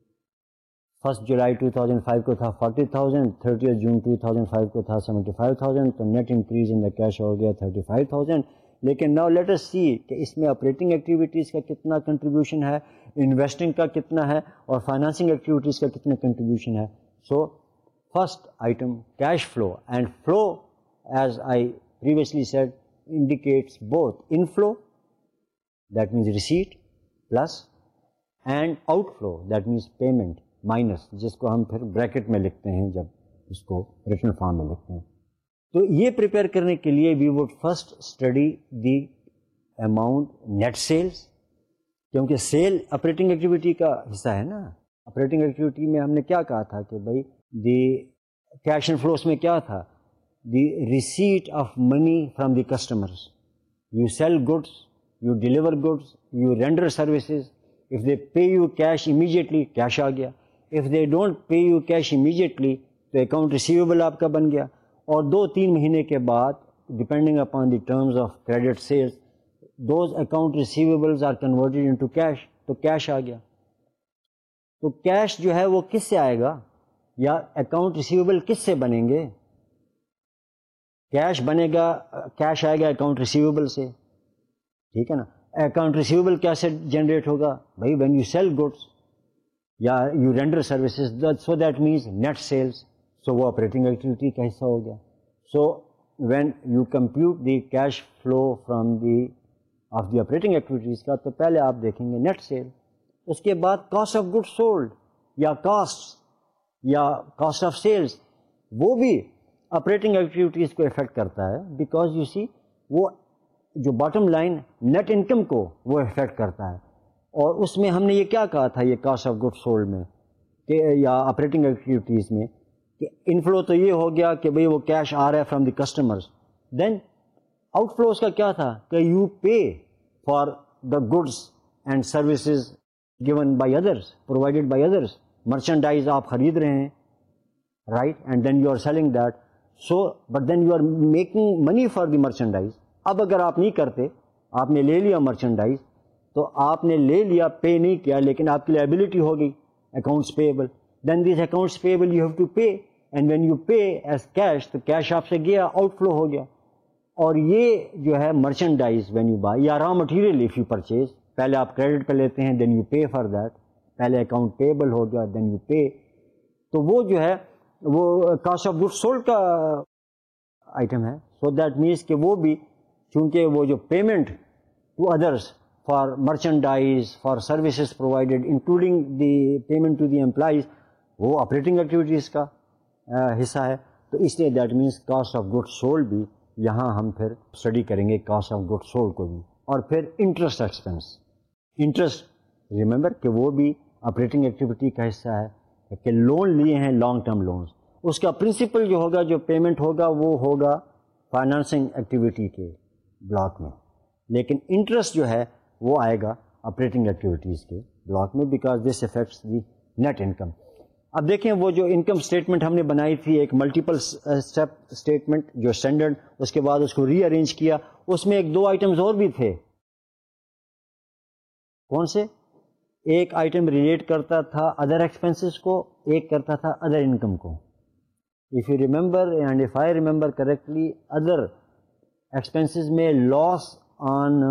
first July two thousand five کو تھا forty thousand, thirtieth June two thousand five کو تھا سیونٹی فائیو تھاؤزینڈ, تو net increase in the cash ہو گیا تھرٹی فائیو تھاؤزینڈ. لیکن ناؤ لیٹ اس سی کہ اس میں آپریٹنگ ایکٹیویٹیز کا کتنا کنٹریبیوشن ہے, انویسٹنگ کا کتنا ہے, اور فائنانسنگ ایکٹیویٹیز کا کتنا کنٹریبیوشن ہے. So first item cash flow, and flow as I previously said indicates both inflow that means receipt plus and outflow that means payment minus, جس کو ہم پھر بریکٹ میں لکھتے ہیں جب اس کو ریٹن فارم میں لکھتے ہیں. تو یہ پریپیئر کرنے کے لیے we would first study the amount net sales, کیونکہ سیل آپریٹنگ ایکٹیویٹی کا حصہ ہے نا. آپریٹنگ ایکٹیویٹی میں ہم نے کیا کہا تھا کہ بھائی دی کیش اینڈ فلوس میں کیا تھا, the receipt of money from the customers. You sell goods, you deliver goods, you render services. If they pay you cash immediately, cash آ گیا. If they don't pay you cash immediately تو account receivable آپ کا بن گیا, اور دو تین مہینے کے بعد depending upon the terms of credit sales those account receivables are converted into cash, تو کیش آ گیا. تو کیش جو ہے وہ کس سے آئے گا, یا اکاؤنٹ ریسیویبل کس سے بنیں گے؟ کیش بنے گا, کیش آئے گا اکاؤنٹ ریسیویبل سے, ٹھیک ہے نا. اکاؤنٹ ریسیویبل کیسے جنریٹ ہوگا بھائی, وین یو سیل گڈس یا you render services, so that means net sales. So وہ آپریٹنگ ایکٹیویٹی کا حصہ ہو گیا. So when you compute the cash flow from the of the operating activities کا, تو پہلے آپ دیکھیں گے نیٹ سیل. اس کے بعد کاسٹ آف گڈ سولڈ یا کاسٹ یا کاسٹ آف سیلس, وہ بھی آپریٹنگ ایکٹیویٹیز کو افیکٹ کرتا ہے, بیکاز یو سی وہ جو باٹم لائن نیٹ انکم کو وہ افیکٹ کرتا ہے. اور اس میں ہم نے یہ کیا کہا تھا, یہ کاسٹ آف گڈ سولڈ میں کہ یا آپریٹنگ ایکٹیویٹیز میں, کہ انفلو تو یہ ہو گیا کہ بھئی وہ کیش آ رہا ہے فرام دی کسٹمرز. دین آؤٹ فلوز کا کیا تھا کہ you pay for the goods and services given by others, provided by others. Merchandise آپ خرید رہے ہیں, right, and then you are selling that. So but then you are making money for the merchandise. اب اگر آپ نہیں کرتے, آپ نے لے لیا مرچنڈائز, تو آپ نے لے لیا, پے نہیں کیا, لیکن آپ کی لائبلٹی ہو گئی accounts payable. Then these accounts payable you have to pay, and when you pay as cash, تو کیش آپ سے گیا, آؤٹ فلو ہو گیا. اور یہ جو ہے مرچنڈائز وین یو بائی یا raw material if you purchase, پہلے آپ کریڈٹ پہ لیتے ہیں, then you pay for that. پہلے اکاؤنٹ پیبل ہو گیا, دین یو پے. تو وہ جو ہے وہ کاسٹ آف گڈ سولڈ کا آئٹم ہے. سو دیٹ مینس کہ وہ بھی چونکہ وہ جو payment to others for merchandise for services provided including the payment to the employees وہ آپریٹنگ ایکٹیویٹیز کا حصہ ہے. تو اس لیے that means cost of good sold بھی یہاں ہم پھر اسٹڈی کریں گے کاسٹ آف گڈ سولڈ کو بھی. اور پھر انٹرسٹ ایکسپینس. انٹرسٹ ریممبر کہ وہ بھی آپریٹنگ ایکٹیویٹی کا حصہ ہے کہ لون لیے ہیں لانگ ٹرم لونز, اس کا پرنسپل جو ہوگا جو پیمنٹ ہوگا وہ ہوگا فائنانسنگ ایکٹیویٹی کے بلاک میں, لیکن انٹرسٹ جو ہے وہ آئے گا آپریٹنگ ایکٹیویٹیز کے بلاک میں because this affects the net income. اب دیکھیں وہ جو انکم اسٹیٹمنٹ ہم نے بنائی تھی ایک ملٹیپل اسٹیپ اسٹیٹمنٹ جو اسٹینڈرڈ, اس کے بعد اس کو ری ارینج کیا, اس میں ایک دو آئٹمز اور بھی تھے. کون سے؟ ایک آئٹم ریلیٹ کرتا تھا ادر ایکسپینسز کو, ایک کرتا تھا ادر انکم کو. If you remember and if I remember correctly other expenses میں لاس آن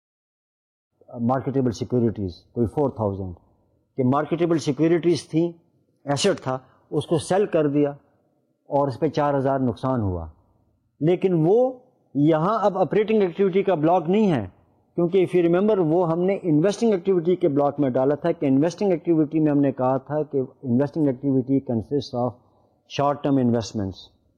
مارکیٹیبل سیکورٹیز کوئی فور تھاؤزینڈ کہ مارکیٹیبل سیکورٹیز تھیں, ایسٹ تھا, اس کو سیل کر دیا اور اس پہ چار ہزار نقصان ہوا. لیکن وہ یہاں اب آپریٹنگ ایکٹیویٹی کا بلاک نہیں ہے کیونکہ اف یو ریمبر وہ ہم نے انویسٹنگ ایکٹیویٹی کے بلاک میں ڈالا تھا کہ انویسٹنگ ایکٹیویٹی میں ہم نے کہا تھا کہ investing activity consist of short term investments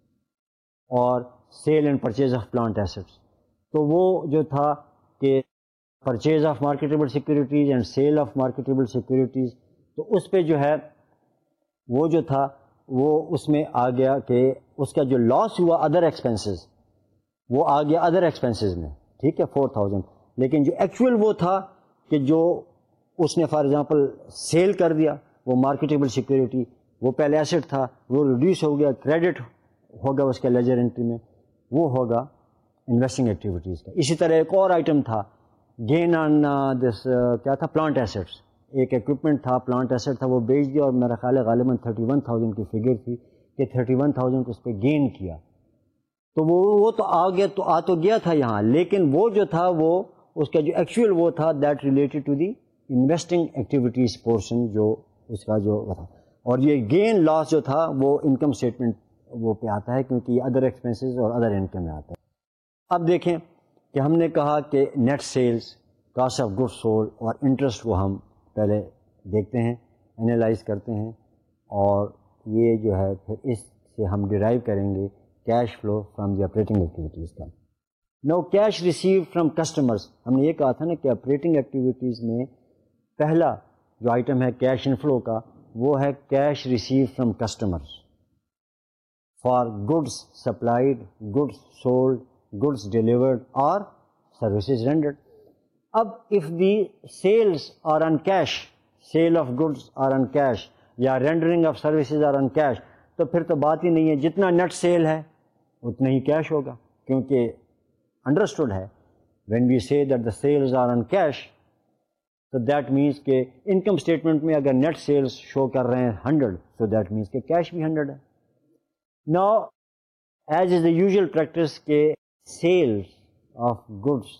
اور sale and purchase of plant assets. تو وہ جو تھا کہ purchase of marketable securities and sale of marketable securities, تو اس پہ جو ہے وہ جو تھا وہ اس میں آ گیا کہ اس کا جو لاس ہوا ادر ایکسپینسز وہ آ گیا ادر ایکسپینسز میں, ٹھیک ہے, فور تھاؤزینڈ. لیکن جو ایکچوئل وہ تھا کہ جو اس نے فار ایگزامپل سیل کر دیا وہ مارکیٹیبل سیکورٹی, وہ پہلے ایسٹ تھا وہ ریڈیوس ہو گیا, کریڈٹ ہوگا اس کے لیجر انٹری میں, وہ ہوگا انویسٹنگ ایکٹیویٹیز کا. اسی طرح ایک اور آئٹم تھا گین آن دس کیا تھا پلانٹ ایسٹس, ایک ایکوپمنٹ تھا پلانٹ ایسٹ تھا وہ بیچ دیا اور میرا خیال ہے غالباً تھرٹی ون تھاؤزینڈ کی فگر تھی کہ تھرٹی ون تھاؤزینڈ اس پہ گین کیا. تو وہ وہ تو آ گیا تو آ تو گیا تھا یہاں, لیکن وہ جو تھا وہ اس کا جو ایکچوئل وہ تھا that related to the investing activities portion جو اس کا جو تھا. اور یہ گین لاس جو تھا وہ انکم اسٹیٹمنٹ وہ پہ آتا ہے کیونکہ یہ ادر ایکسپینسز اور ادر انکم میں آتا ہے. اب دیکھیں کہ ہم نے کہا کہ net sales, cost of good sold اور انٹرسٹ کو ہم پہلے دیکھتے ہیں, انالائز کرتے ہیں, اور یہ جو ہے پھر اس سے ہم ڈیرائیو کریں گے cash flow from the operating activities کا. Now cash receive from customers, ہم نے یہ کہا تھا نا کہ آپریٹنگ ایکٹیویٹیز میں پہلا جو آئٹم ہے کیش انفلو کا وہ ہے cash receive from customers for goods supplied, goods sold, goods delivered اور سروسز رینڈرڈ. اب if the sales are on cash, sale of goods are on cash یا rendering of services are on cash, تو پھر تو بات ہی نہیں ہے, جتنا نیٹ سیل ہے اتنا ہی کیش ہوگا کیونکہ انڈرسٹوڈ ہے when we say that the sales are on cash تو دیٹ مینس کہ انکم اسٹیٹمنٹ میں اگر نیٹ سیلز شو کر رہے ہیں ہنڈریڈ تو دیٹ مینس کہ کیش بھی ہنڈریڈ ہے. Now as is the usual practice کہ sales of goods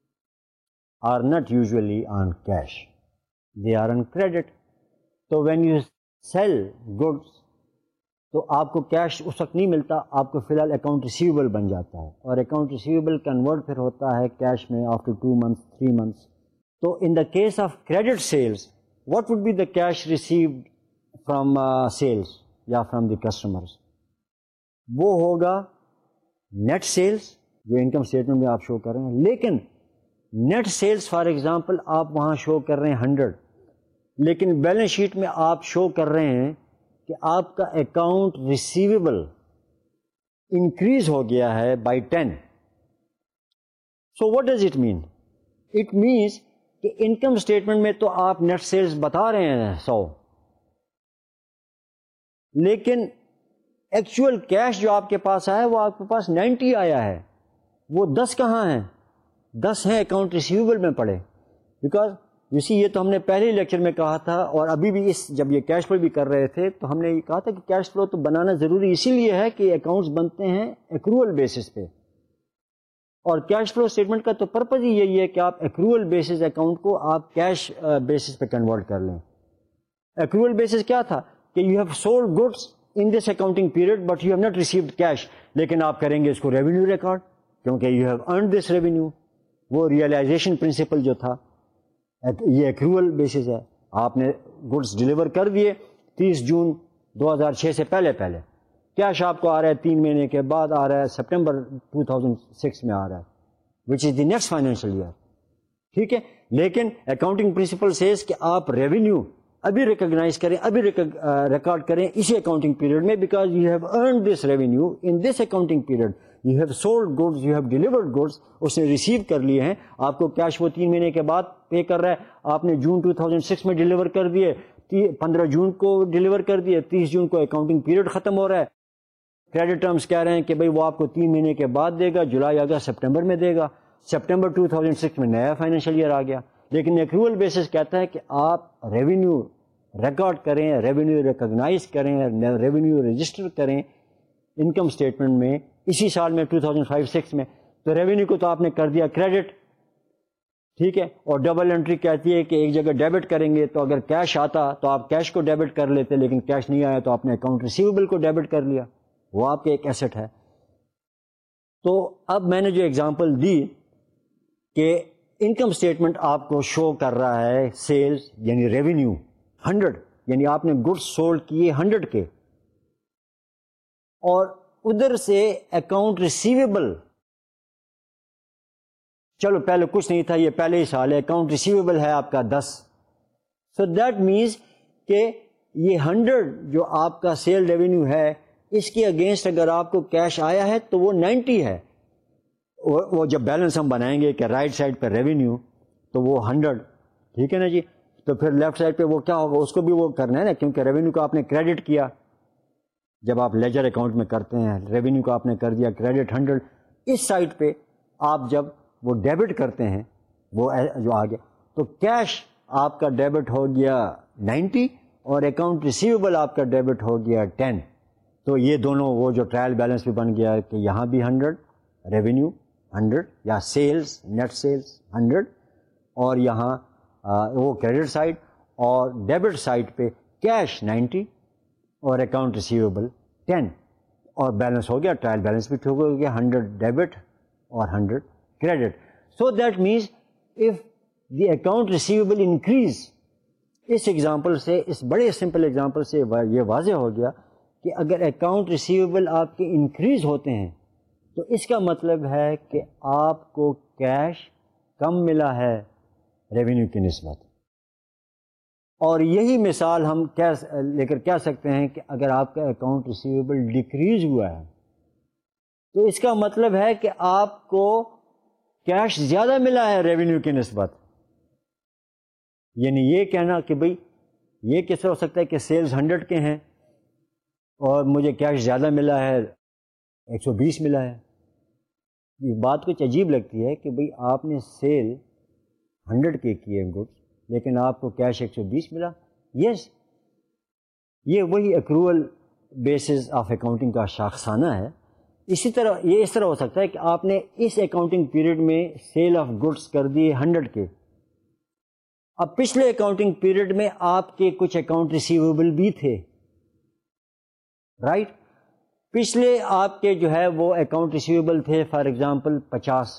are not usually on cash, they are on credit. تو when you sell goods تو آپ کو کیش اس وقت نہیں ملتا, آپ کو فی الحال اکاؤنٹ ریسیویبل بن جاتا ہے, اور اکاؤنٹ ریسیویبل کنورٹ پھر ہوتا ہے کیش میں after two months three months. تو in the case of credit sales what would be the cash received from sales یا فرام دی کسٹمرز, وہ ہوگا نیٹ سیلز جو انکم اسٹیٹمنٹ میں آپ شو کر رہے ہیں. لیکن نیٹ سیلز فار ایگزامپل آپ وہاں شو کر رہے ہیں ہنڈریڈ, لیکن بیلنس شیٹ میں آپ شو کر رہے ہیں کہ آپ کا اکاؤنٹ ریسیویبل انکریز ہو گیا ہے by ten. So what does it mean? It means کہ انکم اسٹیٹمنٹ میں تو آپ نیٹ سیلز بتا رہے ہیں سو, لیکن ایکچوئل کیش جو آپ کے پاس آیا وہ آپ کے پاس نائنٹی آیا ہے, وہ دس کہاں ہیں؟ دس ہیں اکاؤنٹ ریسیویبل میں پڑے. بیکاز یو سی یہ تو ہم نے پہلے ہی لیکچر میں کہا تھا, اور ابھی بھی اس جب یہ کیش فلو بھی کر رہے تھے تو ہم نے یہ کہا تھا کہ کیش فلو تو بنانا ضروری اسی لیے ہے کہ اکاؤنٹس بنتے ہیں ایکروول بیسس پہ, اور کیش فلو اسٹیٹمنٹ کا تو پرپز ہی یہی ہے کہ آپ ایکروول بیسس اکاؤنٹ کو آپ کیش بیسس پہ کنورٹ کر لیں. ایکروول بیسس کیا تھا کہ you have sold goods in this accounting period but you have not received cash, لیکن آپ کریں گے اس کو ریونیو ریکارڈ، کیونکہ you have earned this revenue. وہ ریئلائزیشن پرنسپل جو تھا یہ ایکروول بیسس ہے. آپ نے گڈس ڈلیور کر دیے تیس جون دو ہزار چھ سے پہلے پہلے، کیش آپ کو آ رہا ہے تین مہینے کے بعد آ رہا ہے، سپٹمبر ٹو تھاؤزینڈ سکس میں آ رہا ہے، which is the next financial year. ٹھیک ہے، لیکن اکاؤنٹنگ پرنسپل سیز کہ آپ ریونیو ابھی ریکگنائز کریں، ابھی ریکارڈ کریں اسی اکاؤنٹنگ پیریڈ میں، because you have earned this revenue in this accounting period. You have sold goods, you have delivered goods, اس نے ریسیو کر لیے ہیں، آپ کو کیش وہ تین مہینے کے بعد پے کر رہا ہے. آپ نے جون ٹو تھاؤزینڈ سکس میں ڈیلیور کر دیے، پندرہ جون کو ڈیلیور کر دیے، تیس جون کو اکاؤنٹنگ پیریڈ ختم ہو رہا ہے. کریڈٹ ٹرمز کہہ رہے ہیں کہ بھائی وہ آپ کو تین مہینے کے بعد دے گا، جولائی اگست سپٹمبر میں دے گا. سپٹمبر ٹو تھاؤزینڈ سکس میں نیا فائنینشیل ایئر آ گیا. لیکن ایکروول بیسس کہتا ہے کہ آپ ریونیو ریکارڈ کریں، ریونیو ریکگنائز کریں، ریونیو رجسٹر کریں انکم اسٹیٹمنٹ میں اسی سال میں ٹو تھاؤزینڈ فائیو سکس میں. تو ریونیو کو تو آپ نے کر دیا کریڈٹ، ٹھیک ہے، اور ڈبل انٹری کہتی ہے کہ ایک جگہ ڈیبٹ کریں گے تو اگر کیش آتا تو آپ کیش کو ڈیبٹ کر لیتے، لیکن کیش نہیں آیا تو آپ نے اکاؤنٹ ریسیویبل کو ڈیبٹ کر لیا، وہ آپ کے ایک ایسٹ ہے. تو اب میں نے جو ایگزامپل دی کہ انکم اسٹیٹمنٹ آپ کو شو کر رہا ہے سیلز یعنی ریونیو ہنڈریڈ، یعنی آپ نے گڈس سولڈ کیے ہنڈریڈ کے، اور ادھر سے اکاؤنٹ ریسیویبل، چلو پہلے کچھ نہیں تھا، یہ پہلے ہی سال ہے، اکاؤنٹ ریسیویبل ہے آپ کا دس. سو دیٹ مینس کہ یہ ہنڈریڈ جو آپ کا سیل ریونیو ہے اس کے اگینسٹ اگر آپ کو کیش آیا ہے تو وہ نائنٹی ہے. وہ جب بیلنس ہم بنائیں گے کہ رائٹ سائڈ پہ ریونیو تو وہ ہنڈریڈ، ٹھیک ہے نا جی. تو پھر لیفٹ سائڈ پہ وہ کیا ہوگا، اس کو بھی وہ کرنا ہے نا، کیونکہ ریونیو کو آپ نے کریڈٹ کیا. جب آپ لیجر اکاؤنٹ میں کرتے ہیں ریونیو کو آپ نے کر دیا کریڈٹ ہنڈریڈ، اس سائڈ پہ آپ جب وہ ڈیبٹ کرتے ہیں وہ جو آ گیا تو کیش آپ کا ڈیبٹ ہو گیا نائنٹی اور اکاؤنٹ ریسیویبل آپ کا ڈیبٹ ہو گیا ٹین. تو یہ دونوں وہ جو ٹرائل بیلنس بھی بن گیا کہ یہاں بھی ہنڈریڈ ریونیو ہنڈریڈ یا سیلز نیٹ سیلز ہنڈریڈ، اور یہاں آ, وہ کریڈٹ سائڈ اور ڈیبٹ سائڈ پہ کیش نائنٹی اور اکاؤنٹ ریسیویبل ٹین، اور بیلنس ہو گیا ٹرائل بیلنس بھی ٹھیک ہو گیا ہنڈریڈ ڈیبٹ اور hundred credit. So that means if the account receivable increase, اس ایگزامپل سے، اس بڑے سمپل ایگزامپل سے یہ واضح ہو گیا کہ اگر اکاؤنٹ ریسیویبل آپ کے انکریز ہوتے ہیں تو اس کا مطلب ہے کہ آپ کو کیش کم ملا ہے ریونیو کی نسبت. اور یہی مثال ہم لے کر کہہ سکتے ہیں کہ اگر آپ کا اکاؤنٹ ریسیویبل ڈیکریز ہوا ہے تو اس کا مطلب ہے کہ آپ کو کیش زیادہ ملا ہے ریونیو کی نسبت. یعنی یہ کہنا کہ بھئی یہ کس طرح ہو سکتا ہے کہ سیلز ہنڈریڈ کے ہیں اور مجھے کیش زیادہ ملا ہے ایک سو بیس ملا ہے. یہ بات کچھ عجیب لگتی ہے کہ بھئی آپ نے سیل ہنڈریڈ کے کیے گڈس لیکن آپ کو کیش ایک سو بیس ملا. یس، یہ وہی اکروول بیسز آف اکاؤنٹنگ کا شاخسانہ ہے. اسی طرح یہ اس طرح ہو سکتا ہے کہ آپ نے اس اکاؤنٹنگ پیریڈ میں سیل آف گڈس کر دیے ہنڈریڈ کے، اب پچھلے اکاؤنٹنگ پیریڈ میں آپ کے کچھ اکاؤنٹ ریسیویبل بھی تھے، رائٹ right? پچھلے آپ کے جو ہے وہ اکاؤنٹ ریسیویبل تھے فار ایگزامپل پچاس.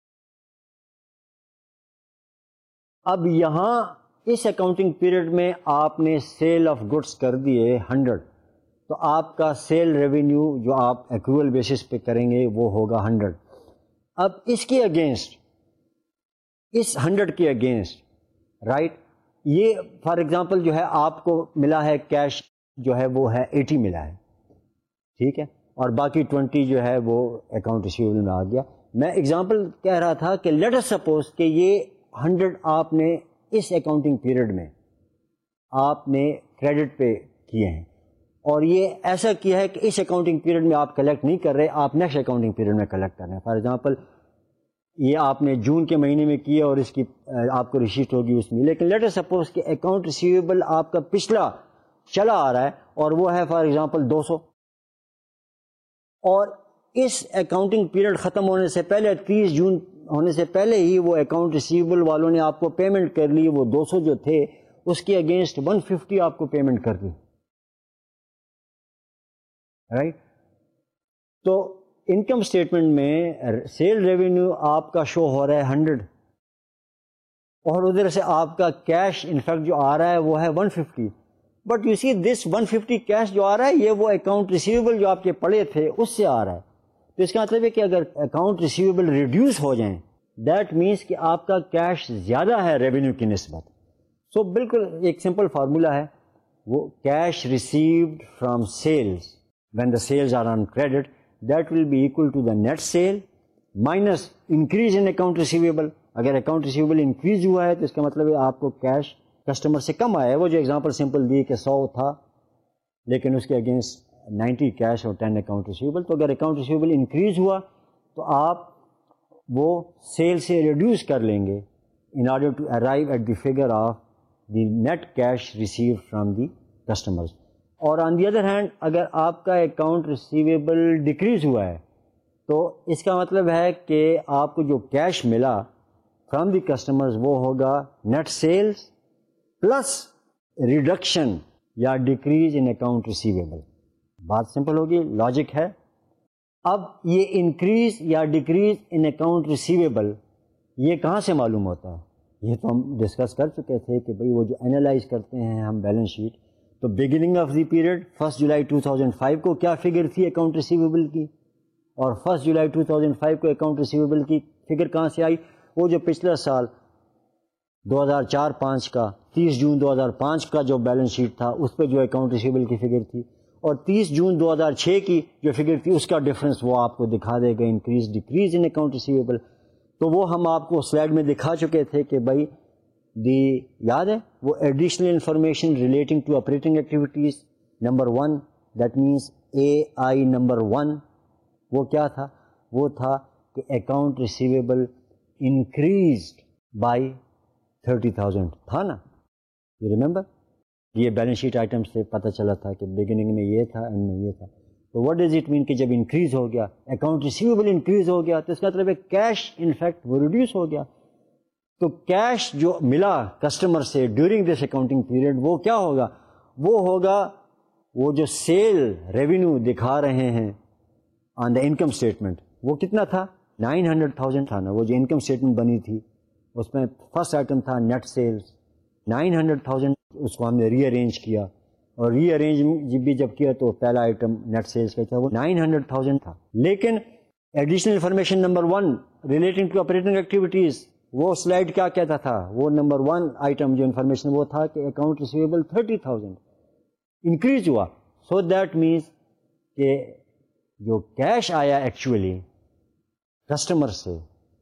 اب یہاں اس اکاؤنٹنگ پیریڈ میں آپ نے سیل آف گڈس کر دیے ہنڈریڈ، تو آپ کا سیل ریونیو جو آپ ایکروول بیسس پہ کریں گے وہ ہوگا ہنڈریڈ. اب اس کے اگینسٹ، اس ہنڈریڈ کے اگینسٹ رائٹ right? یہ فار ایگزامپل جو ہے آپ کو ملا ہے کیش جو ہے وہ ہے ایٹی ملا ہے، ٹھیک ہے، اور باقی ٹوینٹی جو ہے وہ اکاؤنٹ ریسیویبل میں آ گیا. میں ایگزامپل کہہ رہا تھا کہ لیٹ اس سپوز کہ یہ ہنڈریڈ آپ نے اس اکاؤنٹنگ پیریڈ میں آپ نے کریڈٹ پہ کیے ہیں، اور یہ ایسا کیا ہے کہ اس اکاؤنٹنگ پیریڈ میں آپ کلیکٹ نہیں کر رہے، آپ نیکسٹ اکاؤنٹنگ پیریڈ میں کلیکٹ کر رہے ہیں. فار ایگزامپل یہ آپ نے جون کے مہینے میں کیا اور اس کی آپ کو ریسیٹ ہوگی اس میں، لیکن لیٹ اس سپوز کہ اکاؤنٹ ریسیویبل آپ کا پچھلا چلا آ رہا ہے اور وہ ہے فار ایگزامپل دو سو، اور اس اکاؤنٹنگ پیریڈ ختم ہونے سے پہلے تیس جون ہونے سے پہلے ہی وہ اکاؤنٹ ریسیویبل والوں نے آپ کو پیمنٹ کر لی، وہ دو سو جو تھے اس کے اگینسٹ ون ففٹی آپ کو پیمنٹ کر دی، رائٹ. تو انکم اسٹیٹمنٹ میں سیل ریونیو آپ کا شو ہو رہا ہے ہنڈریڈ, اور ادھر سے آپ کا کیش انفیکٹ جو آ رہا ہے وہ ہے one fifty. But you see this one fifty cash جو آ رہا ہے یہ وہ اکاؤنٹ ریسیویبل جو آپ کے پڑے تھے اس سے آ رہا ہے. تو اس کا مطلب ہے کہ اگر اکاؤنٹ ریسیویبل ریڈیوس ہو جائیں دیٹ مینس کہ آپ کا کیش زیادہ ہے ریونیو کی نسبت. سو so, بالکل ایک سمپل فارمولا ہے, وہ cash received from sales when the sales are on credit that will be equal to the net sale minus increase in account receivable. اگر اکاؤنٹ ریسیویبل انکریز ہوا ہے تو اس کا مطلب ہے آپ کو کیش کسٹمر سے کم آیا ہے. وہ جو ایگزامپل سمپل دی کہ سو تھا لیکن اس کے اگینسٹ نائنٹی کیش اور ٹین اکاؤنٹ ریسیویبل, تو اگر اکاؤنٹ ریسیویبل انکریز ہوا تو آپ وہ سیل سے ریڈیوس کر لیں گے in order to arrive at the figure of the net cash receive from the customers. اور آن دی ادر ہینڈ اگر آپ کا اکاؤنٹ ریسیویبل ڈکریز ہوا ہے تو اس کا مطلب ہے کہ آپ کو جو کیش ملا فرام دی کسٹمرز وہ ہوگا نیٹ سیلز پلس ریڈکشن یا ڈکریز ان اکاؤنٹ ریسیویبل. بات سمپل ہوگی, لاجک ہے. اب یہ انکریز یا ڈکریز ان اکاؤنٹ ریسیویبل یہ کہاں سے معلوم ہوتا ہے؟ یہ تو ہم ڈسکس کر چکے تھے کہ بھئی وہ جو انالائز کرتے ہیں ہم بیلنس شیٹ, تو beginning of the period first July two thousand five کو کیا فگر تھی اکاؤنٹ ریسیویبل کی, اور first July two thousand five کو اکاؤنٹ ریسیویبل کی فگر کہاں سے آئی؟ وہ جو پچھلا سال دو ہزار چار پانچ کا تیس جون دو ہزار پانچ کا جو بیلنس شیٹ تھا اس پہ جو اکاؤنٹ ریسیویبل کی فگر تھی, اور تیس جون دو ہزار چھ کی جو فگر تھی اس کا ڈفرنس وہ آپ کو دکھا دے گا increase decrease in account receivable. تو وہ ہم آپ کو سلائڈ میں دکھا چکے تھے کہ بھائی دی یاد ہے وہ additional information relating to operating activities number one, that means A I number one, وہ کیا تھا؟ وہ تھا کہ account receivable increased by thirty thousand تھا نا, یو ریمبر؟ یہ بیلنس شیٹ آئٹم سے پتہ چلا تھا کہ بگننگ میں یہ تھا اینڈ میں یہ تھا. تو واٹ ڈز اٹ مین کہ جب انکریز ہو گیا اکاؤنٹ ریسیویبل انکریز ہو گیا تو اس کا مطلب ہے کیش انفیکٹ وہ ریڈیوس ہو گیا. تو کیش جو ملا کسٹمر سے ڈیورنگ دس اکاؤنٹنگ پیریڈ وہ کیا ہوگا؟ وہ ہوگا وہ جو سیل ریونیو دکھا رہے ہیں آن دا انکم اسٹیٹمنٹ وہ کتنا تھا؟ نائن ہنڈریڈ تھاؤزینڈ تھا نا. وہ جو انکم اسٹیٹمنٹ بنی تھی اس میں فرسٹ آئٹم تھا net sales nine hundred thousand, اس کو ہم نے ری ارینج کیا, اور ری ارینج بھی جب کیا تو پہلا آئٹم نیٹ سیلز کا تھا وہ نائن ہنڈریڈ تھاؤزینڈ تھا. لیکن additional information number one relating to operating activities وہ سلائڈ کیا کہتا تھا؟ وہ نمبر ون آئٹم جو انفارمیشن وہ تھا کہ account receivable thirty thousand increase ہوا. سو دیٹ مینس کہ جو کیش آیا ایکچولی کسٹمر سے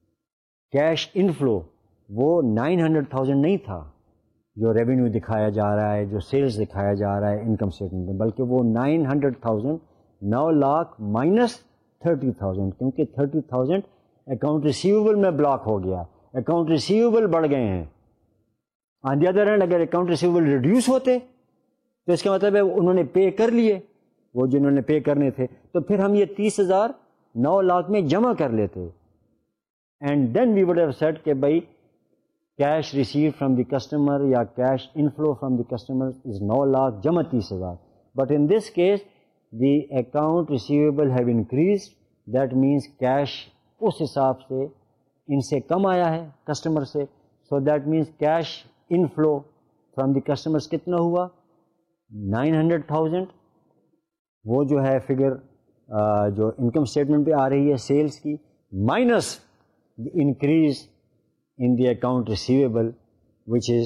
کیش انفلو وہ نائن ہنڈریڈ تھاؤزینڈ نہیں تھا جو ریونیو دکھایا جا رہا ہے, جو سیلز دکھایا جا رہا ہے انکم اسٹیٹمنٹ میں, بلکہ وہ نائن ہنڈریڈ تھاؤزینڈ نو لاکھ مائنس تھرٹی تھاؤزینڈ, کیونکہ تھرٹی تھاؤزینڈ اکاؤنٹ ریسیویبل میں بلاک ہو گیا, اکاؤنٹ ریسیویبل بڑھ گئے ہیں. آن دی ادر ہینڈ اگر اکاؤنٹ ریسیویبل ریڈیوس ہوتے تو اس کا مطلب ہے انہوں نے پے کر لیے وہ جنہوں نے پے کرنے تھے, تو پھر ہم یہ تیس ہزار نو لاکھ میں جمع کر لیتے, and then we would have said کہ بھائی cash receive from the customer یا cash inflow from the customer is نو لاکھ جمع تیس ہزار. But in this case the account receivable have increase, that means cash اس حساب سے ان سے کم آیا ہے کسٹمر سے. So that means cash inflow from the customers کتنا ہوا؟ Nine hundred thousand. وہ جو ہے فگر جو انکم اسٹیٹمنٹ پہ آ رہی ہے سیلس کی, minus the increase in the account receivable which is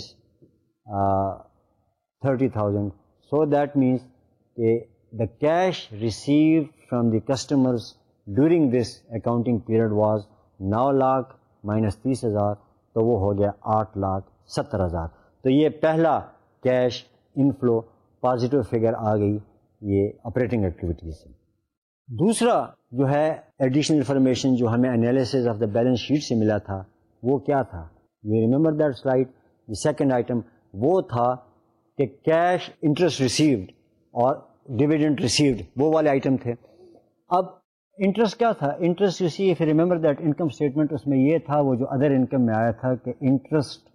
uh, thirty thousand. So that means uh, the cash received from the customers during this accounting period was نو lakh minus تیس ہزار, تو وہ ہو گیا آٹھ لاکھ ستر ہزار. تو یہ پہلا کیش انفلو پازیٹیو فگر آ گئی یہ آپریٹنگ ایکٹیویٹیز سے. دوسرا جو ہے ایڈیشنل انفارمیشن جو ہمیں analysis of the balance sheet سے ملا تھا وہ کیا تھا؟ You remember that slide? The second item وہ تھا کہ کیش انٹرسٹ ریسیوڈ اور ڈویڈنڈ ریسیوڈ وہ والے آئٹم تھے. اب انٹرسٹ کیا تھا؟ Interest receive if you remember that income statement اس میں یہ تھا وہ جو ادر انکم میں آیا تھا کہ انٹرسٹ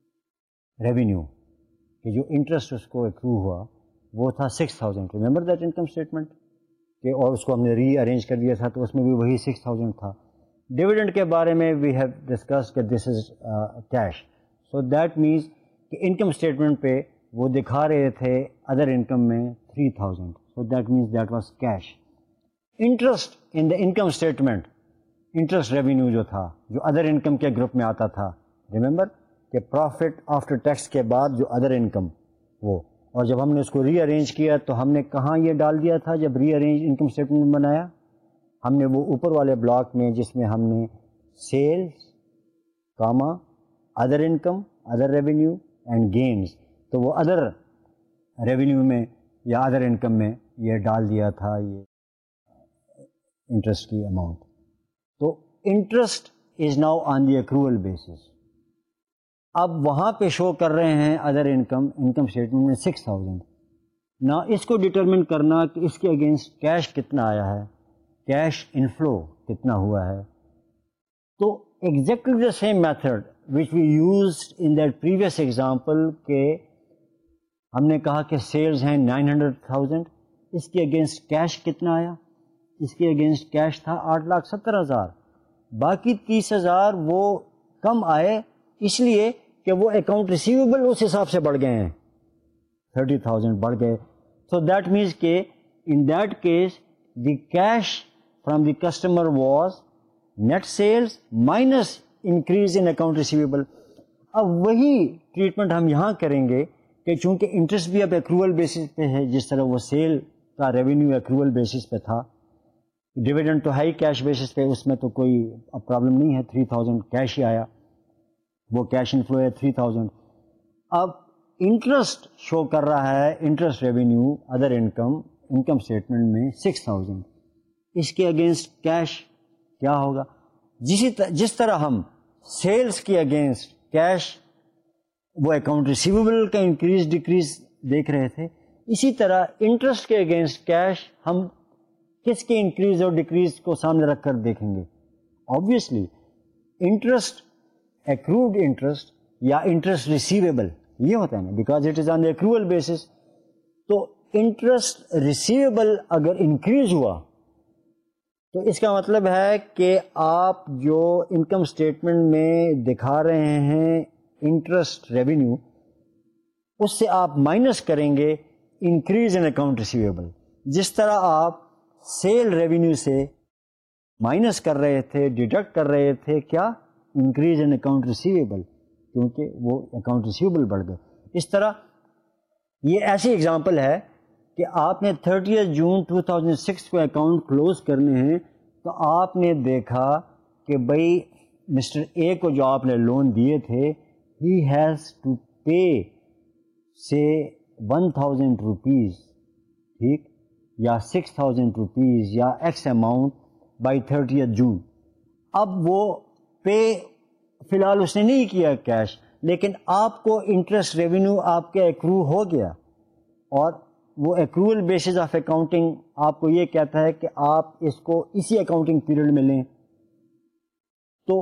ریونیو کہ جو انٹرسٹ اس کو اکرو ہوا وہ تھا six thousand. Remember that income statement? کہ اور اس کو ہم نے ری ارینج کر دیا تھا تو اس میں بھی وہی سکس تھاؤزینڈ تھا. ڈویڈنڈ کے بارے میں وی ہیو ڈسکس کہ this is cash. So that means کہ انکم اسٹیٹمنٹ پہ وہ دکھا رہے تھے ادر انکم میں three thousand. So that means that was cash. Interest in the income statement, interest revenue جو تھا جو ادر انکم کے گروپ میں آتا تھا, ریممبر کہ پروفٹ آفٹر ٹیکس کے بعد جو ادر انکم وہ, اور جب ہم نے اس کو ری ارینج کیا تو ہم نے کہاں یہ ڈال دیا تھا جب ری ارینج انکم اسٹیٹمنٹ بنایا؟ ہم نے وہ اوپر والے بلاک میں جس میں ہم نے sales comma other income other revenue and gains, تو وہ ادر ریونیو میں یا ادر انکم میں یہ ڈال دیا تھا یہ انٹرسٹ کی اماؤنٹ. تو interest is now on the accrual basis. اب وہاں پہ شو کر رہے ہیں ادر انکم انکم اسٹیٹمنٹ میں سکس تھاؤزینڈ. نہ اس کو ڈٹرمن کرنا کہ اس کے اگینسٹ کیش کتنا آیا ہے, کیش انفلو کتنا ہوا ہے. تو exactly the same method which we used in that previous example کہ ہم نے کہا کہ سیلز ہیں نائن ہنڈریڈ تھاؤزینڈ, اس کے اگینسٹ کیش کتنا آیا؟ اس کے اگینسٹ کیش تھا آٹھ لاکھ ستر ہزار. باقی تیس ہزار وہ کم آئے اس لیے کہ وہ اکاؤنٹ ریسیویبل اس حساب سے بڑھ گئے ہیں, تھرٹی تھاؤزینڈ بڑھ گئے. سو دیٹ مینس کہ in that case the cash from the customer was net sales minus increase in account receivable. اب وہی ٹریٹمنٹ ہم یہاں کریں گے کہ چونکہ انٹرسٹ بھی اب ایکروول بیسس پہ ہے, جس طرح وہ سیل کا ریونیو ایکروول بیسس پہ تھا, ڈویڈنڈ تو ہائی کیش بیسس پہ, اس میں تو کوئی پرابلم نہیں ہے, تھری تھاؤزینڈ کیش ہی آیا, وہ کیش انفلو ہے تھری تھاؤزینڈ. اب انٹرسٹ شو کر رہا ہے interest revenue other income income statement میں سکس تھاؤزینڈ. اس کے اگینسٹ کیش کیا ہوگا؟ جسی جس طرح ہم سیلز کے اگینسٹ کیش وہ اکاؤنٹ ریسیویبل کا انکریز ڈکریز دیکھ رہے تھے, اسی طرح انٹرسٹ کے اگینسٹ کیش ہم کس کے انکریز اور ڈکریز کو سامنے رکھ کر دیکھیں گے؟ آبویسلی انٹرسٹ ایکروڈ انٹرسٹ یا انٹرسٹ ریسیویبل یہ ہوتا ہے نا, because it is on the accrual basis. تو انٹرسٹ ریسیویبل اگر انکریز ہوا تو اس کا مطلب ہے کہ آپ جو انکم اسٹیٹمنٹ میں دکھا رہے ہیں انٹرسٹ ریونیو, اس سے آپ مائنس کریں گے انکریز ان اکاؤنٹ ریسیویبل. جس طرح آپ سیل ریونیو سے مائنس کر رہے تھے, ڈیڈکٹ کر رہے تھے کیا؟ انکریز ان اکاؤنٹ ریسیویبل, کیونکہ وہ اکاؤنٹ ریسیویبل بڑھ گئے. اس طرح یہ ایسی ایگزامپل ہے کہ آپ نے thirtieth June two thousand six کو اکاؤنٹ کلوز کرنے ہیں, تو آپ نے دیکھا کہ بھائی مسٹر اے کو جو آپ نے لون دیے تھے, ہی ہیز ٹو پے سے ون تھاؤزینڈ روپیز, ٹھیک, یا سکس تھاؤزینڈ روپیز یا X amount by thirtieth June. اب وہ پے فی الحال اس نے نہیں کیا کیش, لیکن آپ کو انٹرسٹ ریونیو آپ کے ایکرو ہو گیا, اور وہ ایکروول بیسس آف اکاؤنٹنگ آپ کو یہ کہتا ہے کہ آپ اس کو اسی اکاؤنٹنگ پیریڈ میں لیں. تو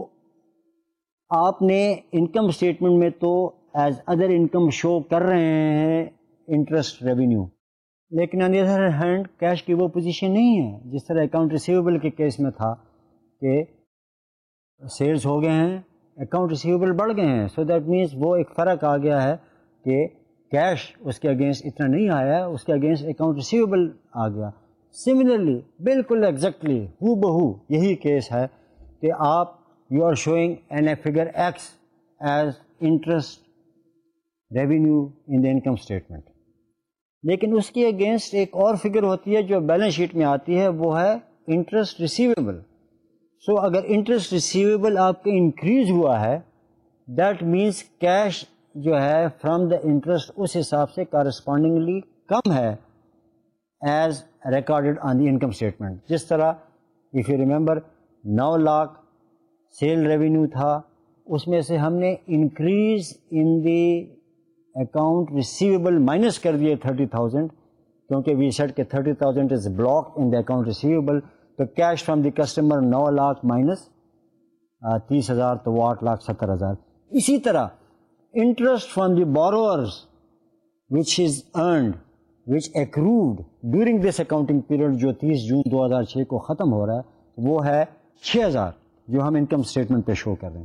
آپ نے انکم اسٹیٹمنٹ میں تو ایز ادر انکم شو کر رہے ہیں انٹرسٹ ریونیو, لیکن on the other hand cash کی وہ پوزیشن نہیں ہے جس طرح اکاؤنٹ ریسیویبل کے کیس میں تھا کہ سیلز ہو گئے ہیں, اکاؤنٹ ریسیویبل بڑھ گئے ہیں. سو دیٹ مینس وہ ایک فرق آ گیا ہے کہ کیش اس کے اگینسٹ اتنا نہیں آیا, اس کے اگینسٹ اکاؤنٹ ریسیویبل آ گیا. سملرلی بالکل ایگزیکٹلی ہو بہو یہی کیس ہے کہ آپ you are showing an A figure X as interest revenue in the income statement, لیکن اس کے اگینسٹ ایک اور فگر ہوتی ہے جو بیلنس شیٹ میں آتی ہے, وہ ہے انٹرسٹ ریسیویبل. سو اگر انٹرسٹ ریسیویبل آپ کا انکریز ہوا ہے, دیٹ مینس کیش جو ہے فرام دا انٹرسٹ اس حساب سے کارسپونڈنگلی کم ہے as recorded on the income statement. جس طرح اف یو ریمبر نو لاکھ سیل ریونیو تھا, اس میں سے ہم نے increase in the account receivable minus کر دیے تھرٹی تھاؤزینڈ, کیونکہ وی سیٹ کہ thirty thousand is block in the account receivable. تو کیش فرام دی کسٹمر نو لاکھ مائنس تیس ہزار, تو وہ آٹھ لاکھ ستر ہزار. اسی طرح interest from the borrowers which is earned which accrued during this accounting period جو تیس جون دو ہزار چھ کو ختم ہو رہا ہے وہ ہے چھ ہزار جو ہم انکم اسٹیٹمنٹ پہ شو کر رہے ہیں.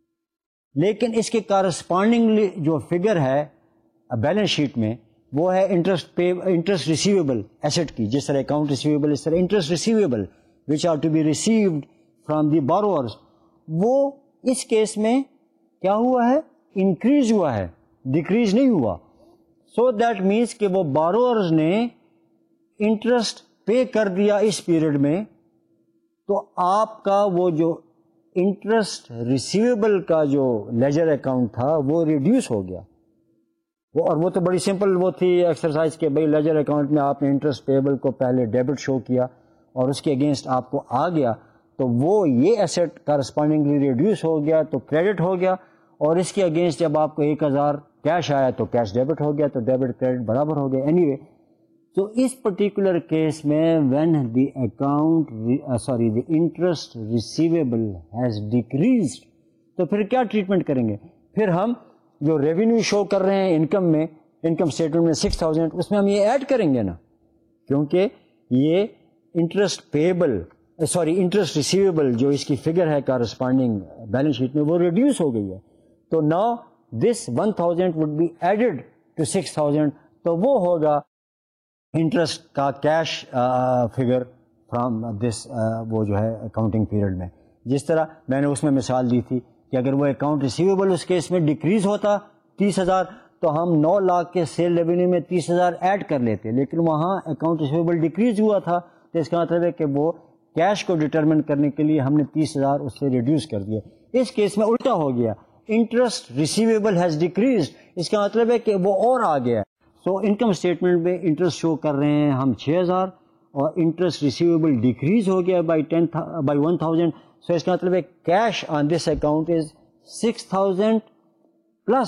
لیکن اس کے کارسپانڈنگلی جو فگر ہے بیلنس شیٹ میں وہ ہے انٹرسٹ پے انٹرسٹ ریسیویبل ایسٹ کی. جس طرح اکاؤنٹ ریسیویبل اس طرح interest receivable which are to be received from the borrowers, وہ اس کیس میں کیا ہوا ہے, انکریز ہوا ہے, ڈیکریز نہیں ہوا. سو دیٹ مینس کہ وہ بارورز نے انٹرسٹ پے کر دیا اس پیریڈ میں, تو آپ کا وہ جو انٹرسٹ ریسیویبل کا جو لیجر اکاؤنٹ تھا وہ ریڈیوس ہو گیا. وہ اور وہ تو بڑی سمپل وہ تھی ایکسرسائز کہ بھائی لیجر اکاؤنٹ میں آپ نے انٹرسٹ پیبل کو پہلے ڈیبٹ شو کیا اور اس کے اگینسٹ آپ کو آ گیا, تو وہ یہ ایسٹ کارسپونڈنگلی ریڈیوس ہو گیا تو کریڈٹ ہو گیا, اور اس کے اگینسٹ جب آپ کو ایک ہزار کیش آیا تو کیش ڈیبٹ ہو گیا, تو ڈیبٹ کریڈٹ برابر ہو گیا. اینی وے تو اس پرٹیکولر کیس میں when the account sorry the interest receivable has decreased, تو پھر کیا ٹریٹمنٹ کریں گے؟ پھر ہم جو ریونیو شو کر رہے ہیں انکم میں, انکم اسٹیٹمنٹ میں سکس تھاؤزینڈ, اس میں ہم یہ ایڈ کریں گے نا, کیونکہ یہ interest payable sorry interest receivable جو اس کی فگر ہے کارسپانڈنگ بیلنس شیٹ میں وہ ریڈیوس ہو گئی ہے. تو now this one thousand would be added to six thousand, تو وہ ہوگا انٹرسٹ کا کیش فگر فرام دس وہ جو ہے اکاؤنٹنگ پیریڈ میں. جس طرح میں نے اس میں مثال دی تھی کہ اگر وہ اکاؤنٹ ریسیویبل اس کیس میں ڈیکریز ہوتا تیس ہزار, تو ہم نو لاکھ کے سیل ریونیو میں تیس ہزار ایڈ کر لیتے, لیکن وہاں اکاؤنٹ ریسیویبل ڈیکریز ہوا تھا, تو اس کا مطلب ہے کہ وہ کیش کو ڈٹرمن کرنے کے لیے ہم نے تیس ہزار اس سے ریڈیوس کر دیا. اس کیس میں الٹا ہو گیا, انٹرسٹ ریسیویبل ہیز ڈیکریزڈ, اس کا مطلب ہے کہ وہ اور آ گیا. سو انکم اسٹیٹمنٹ میں انٹرسٹ شو کر رہے ہیں ہم چھ ہزار اور انٹرسٹ ریسیویبل ڈیکریز ہو گیا by ten by one thousand. So اس کا مطلب ہے cash on this account is six thousand plus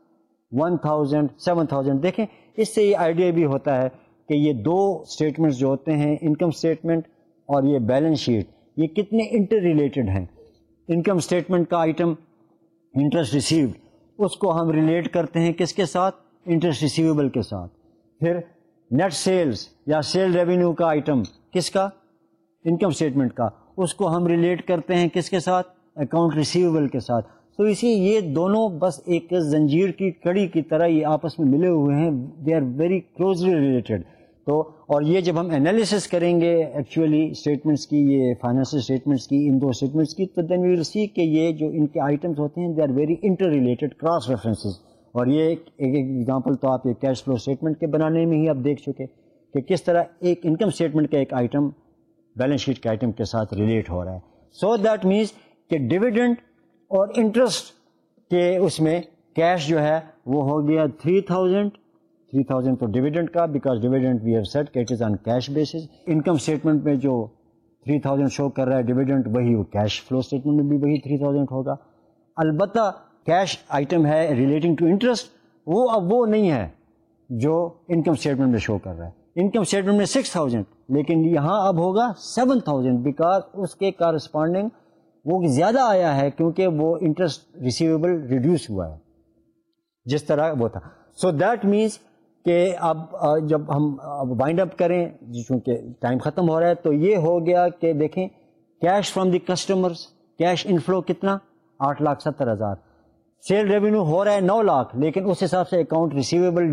one thousand seven thousand. دیکھیں اس سے یہ آئیڈیا بھی ہوتا ہے کہ یہ دو اسٹیٹمنٹس جو ہوتے ہیں انکم اسٹیٹمنٹ اور یہ بیلنس شیٹ, یہ کتنے انٹر ریلیٹڈ ہیں. انکم اسٹیٹمنٹ کا آئٹم انٹرسٹ ریسیوڈ, اس کو ہم ریلیٹ کرتے ہیں کس کے ساتھ؟ انٹرسٹ ریسیویبل کے ساتھ. پھر نیٹ سیلز یا سیل ریونیو کا آئٹم کس کا؟ انکم اسٹیٹمنٹ کا, اس کو ہم ریلیٹ کرتے ہیں کس کے ساتھ؟ اکاؤنٹ ریسیویبل کے ساتھ. تو اسی یہ دونوں بس ایک زنجیر کی کڑی کی طرح یہ آپس میں ملے ہوئے ہیں, they are very closely related. تو اور یہ جب ہم انالیسس کریں گے ایکچولی اسٹیٹمنٹس کی, یہ فائنینشیل اسٹیٹمنٹس کی, ان دو اسٹیٹمنٹس کی, تو دین وی ول سی کہ یہ جو ان کے آئٹمس ہوتے ہیں they are very interrelated cross references. اور یہ ایک ایگزامپل تو آپ یہ کیش فلو اسٹیٹمنٹ کے بنانے میں ہی آپ دیکھ چکے کہ کس طرح ایک انکم اسٹیٹمنٹ کا ایک آئٹم بیلنس شیٹ کے آئٹم کے ساتھ ریلیٹ ہو رہا ہے. سو دیٹ مینس کہ ڈویڈنڈ اور انٹرسٹ کے اس میں کیش جو ہے وہ ہو گیا تھری تھاؤزینڈ تھری تھاؤزینڈ تو ڈویڈنڈ کا, because dividend we have said کہ it is on cash basis. Income statement میں جو تھری تھاؤزینڈ شو کر رہا ہے ڈویڈنڈ, وہی وہ کیش فلو اسٹیٹمنٹ میں بھی وہی تھری تھاؤزینڈ ہوگا. البتہ کیش آئٹم ہے ریلیٹنگ ٹو انٹرسٹ, وہ اب وہ نہیں ہے جو انکم اسٹیٹمنٹ میں شو کر رہا ہے. انکم اسٹیٹمنٹ میں سکس تھاؤزینڈ, لیکن یہاں اب ہوگا سیون تھاؤزینڈ, بیکاز اس کے کارسپونڈنگ وہ زیادہ آیا ہے کیونکہ وہ انٹرسٹ ریسیویبل ریڈیوس ہوا ہے جس طرح وہ تھا. سو دیٹ مینس کہ اب جب ہم وائنڈ اپ کریں چونکہ ٹائم ختم ہو رہا ہے, تو یہ ہو گیا کہ دیکھیں cash from the customers, cash inflow کتنا؟ آٹھ لاکھ ستر ہزار. سیل ریونیو ہو رہا ہے نو لاکھ, لیکن اس حساب سے account receivable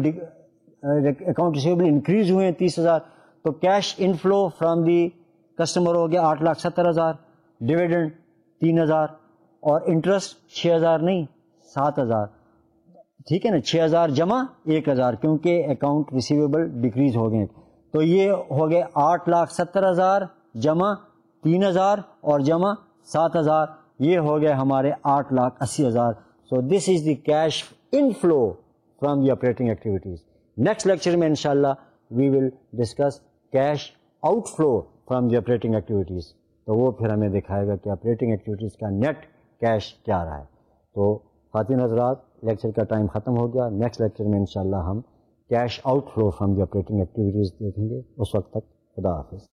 account receivable increase ہوئے ہیں تیس ہزار, تو cash inflow from the customer ہو گیا آٹھ لاکھ ستر ہزار, ڈویڈنڈ تین ہزار, اور انٹرسٹ چھ ہزار نہیں سات ہزار. ٹھیک ہے نا, چھ ہزار جمع ایک ہزار کیونکہ اکاؤنٹ ریسیویبل ڈیکریز ہو گئے, تو یہ ہو گئے آٹھ لاکھ ستر ہزار جمع تین ہزار اور جمع سات ہزار, یہ ہو گئے ہمارے آٹھ لاکھ اسی ہزار. So this is the cash inflow from the operating activities. Next lecture میں انشاءاللہ we will discuss cash out flow from the operating activities, تو وہ پھر ہمیں دکھائے گا کہ آپریٹنگ ایکٹیویٹیز کا نیٹ کیش کیا رہا ہے. تو خواتین حضرات, لیکچر کا ٹائم ختم ہو گیا. نیکسٹ لیکچر میں انشاءاللہ ہم cash out flow from the operating activities دیکھیں گے. اس وقت تک خدا حافظ.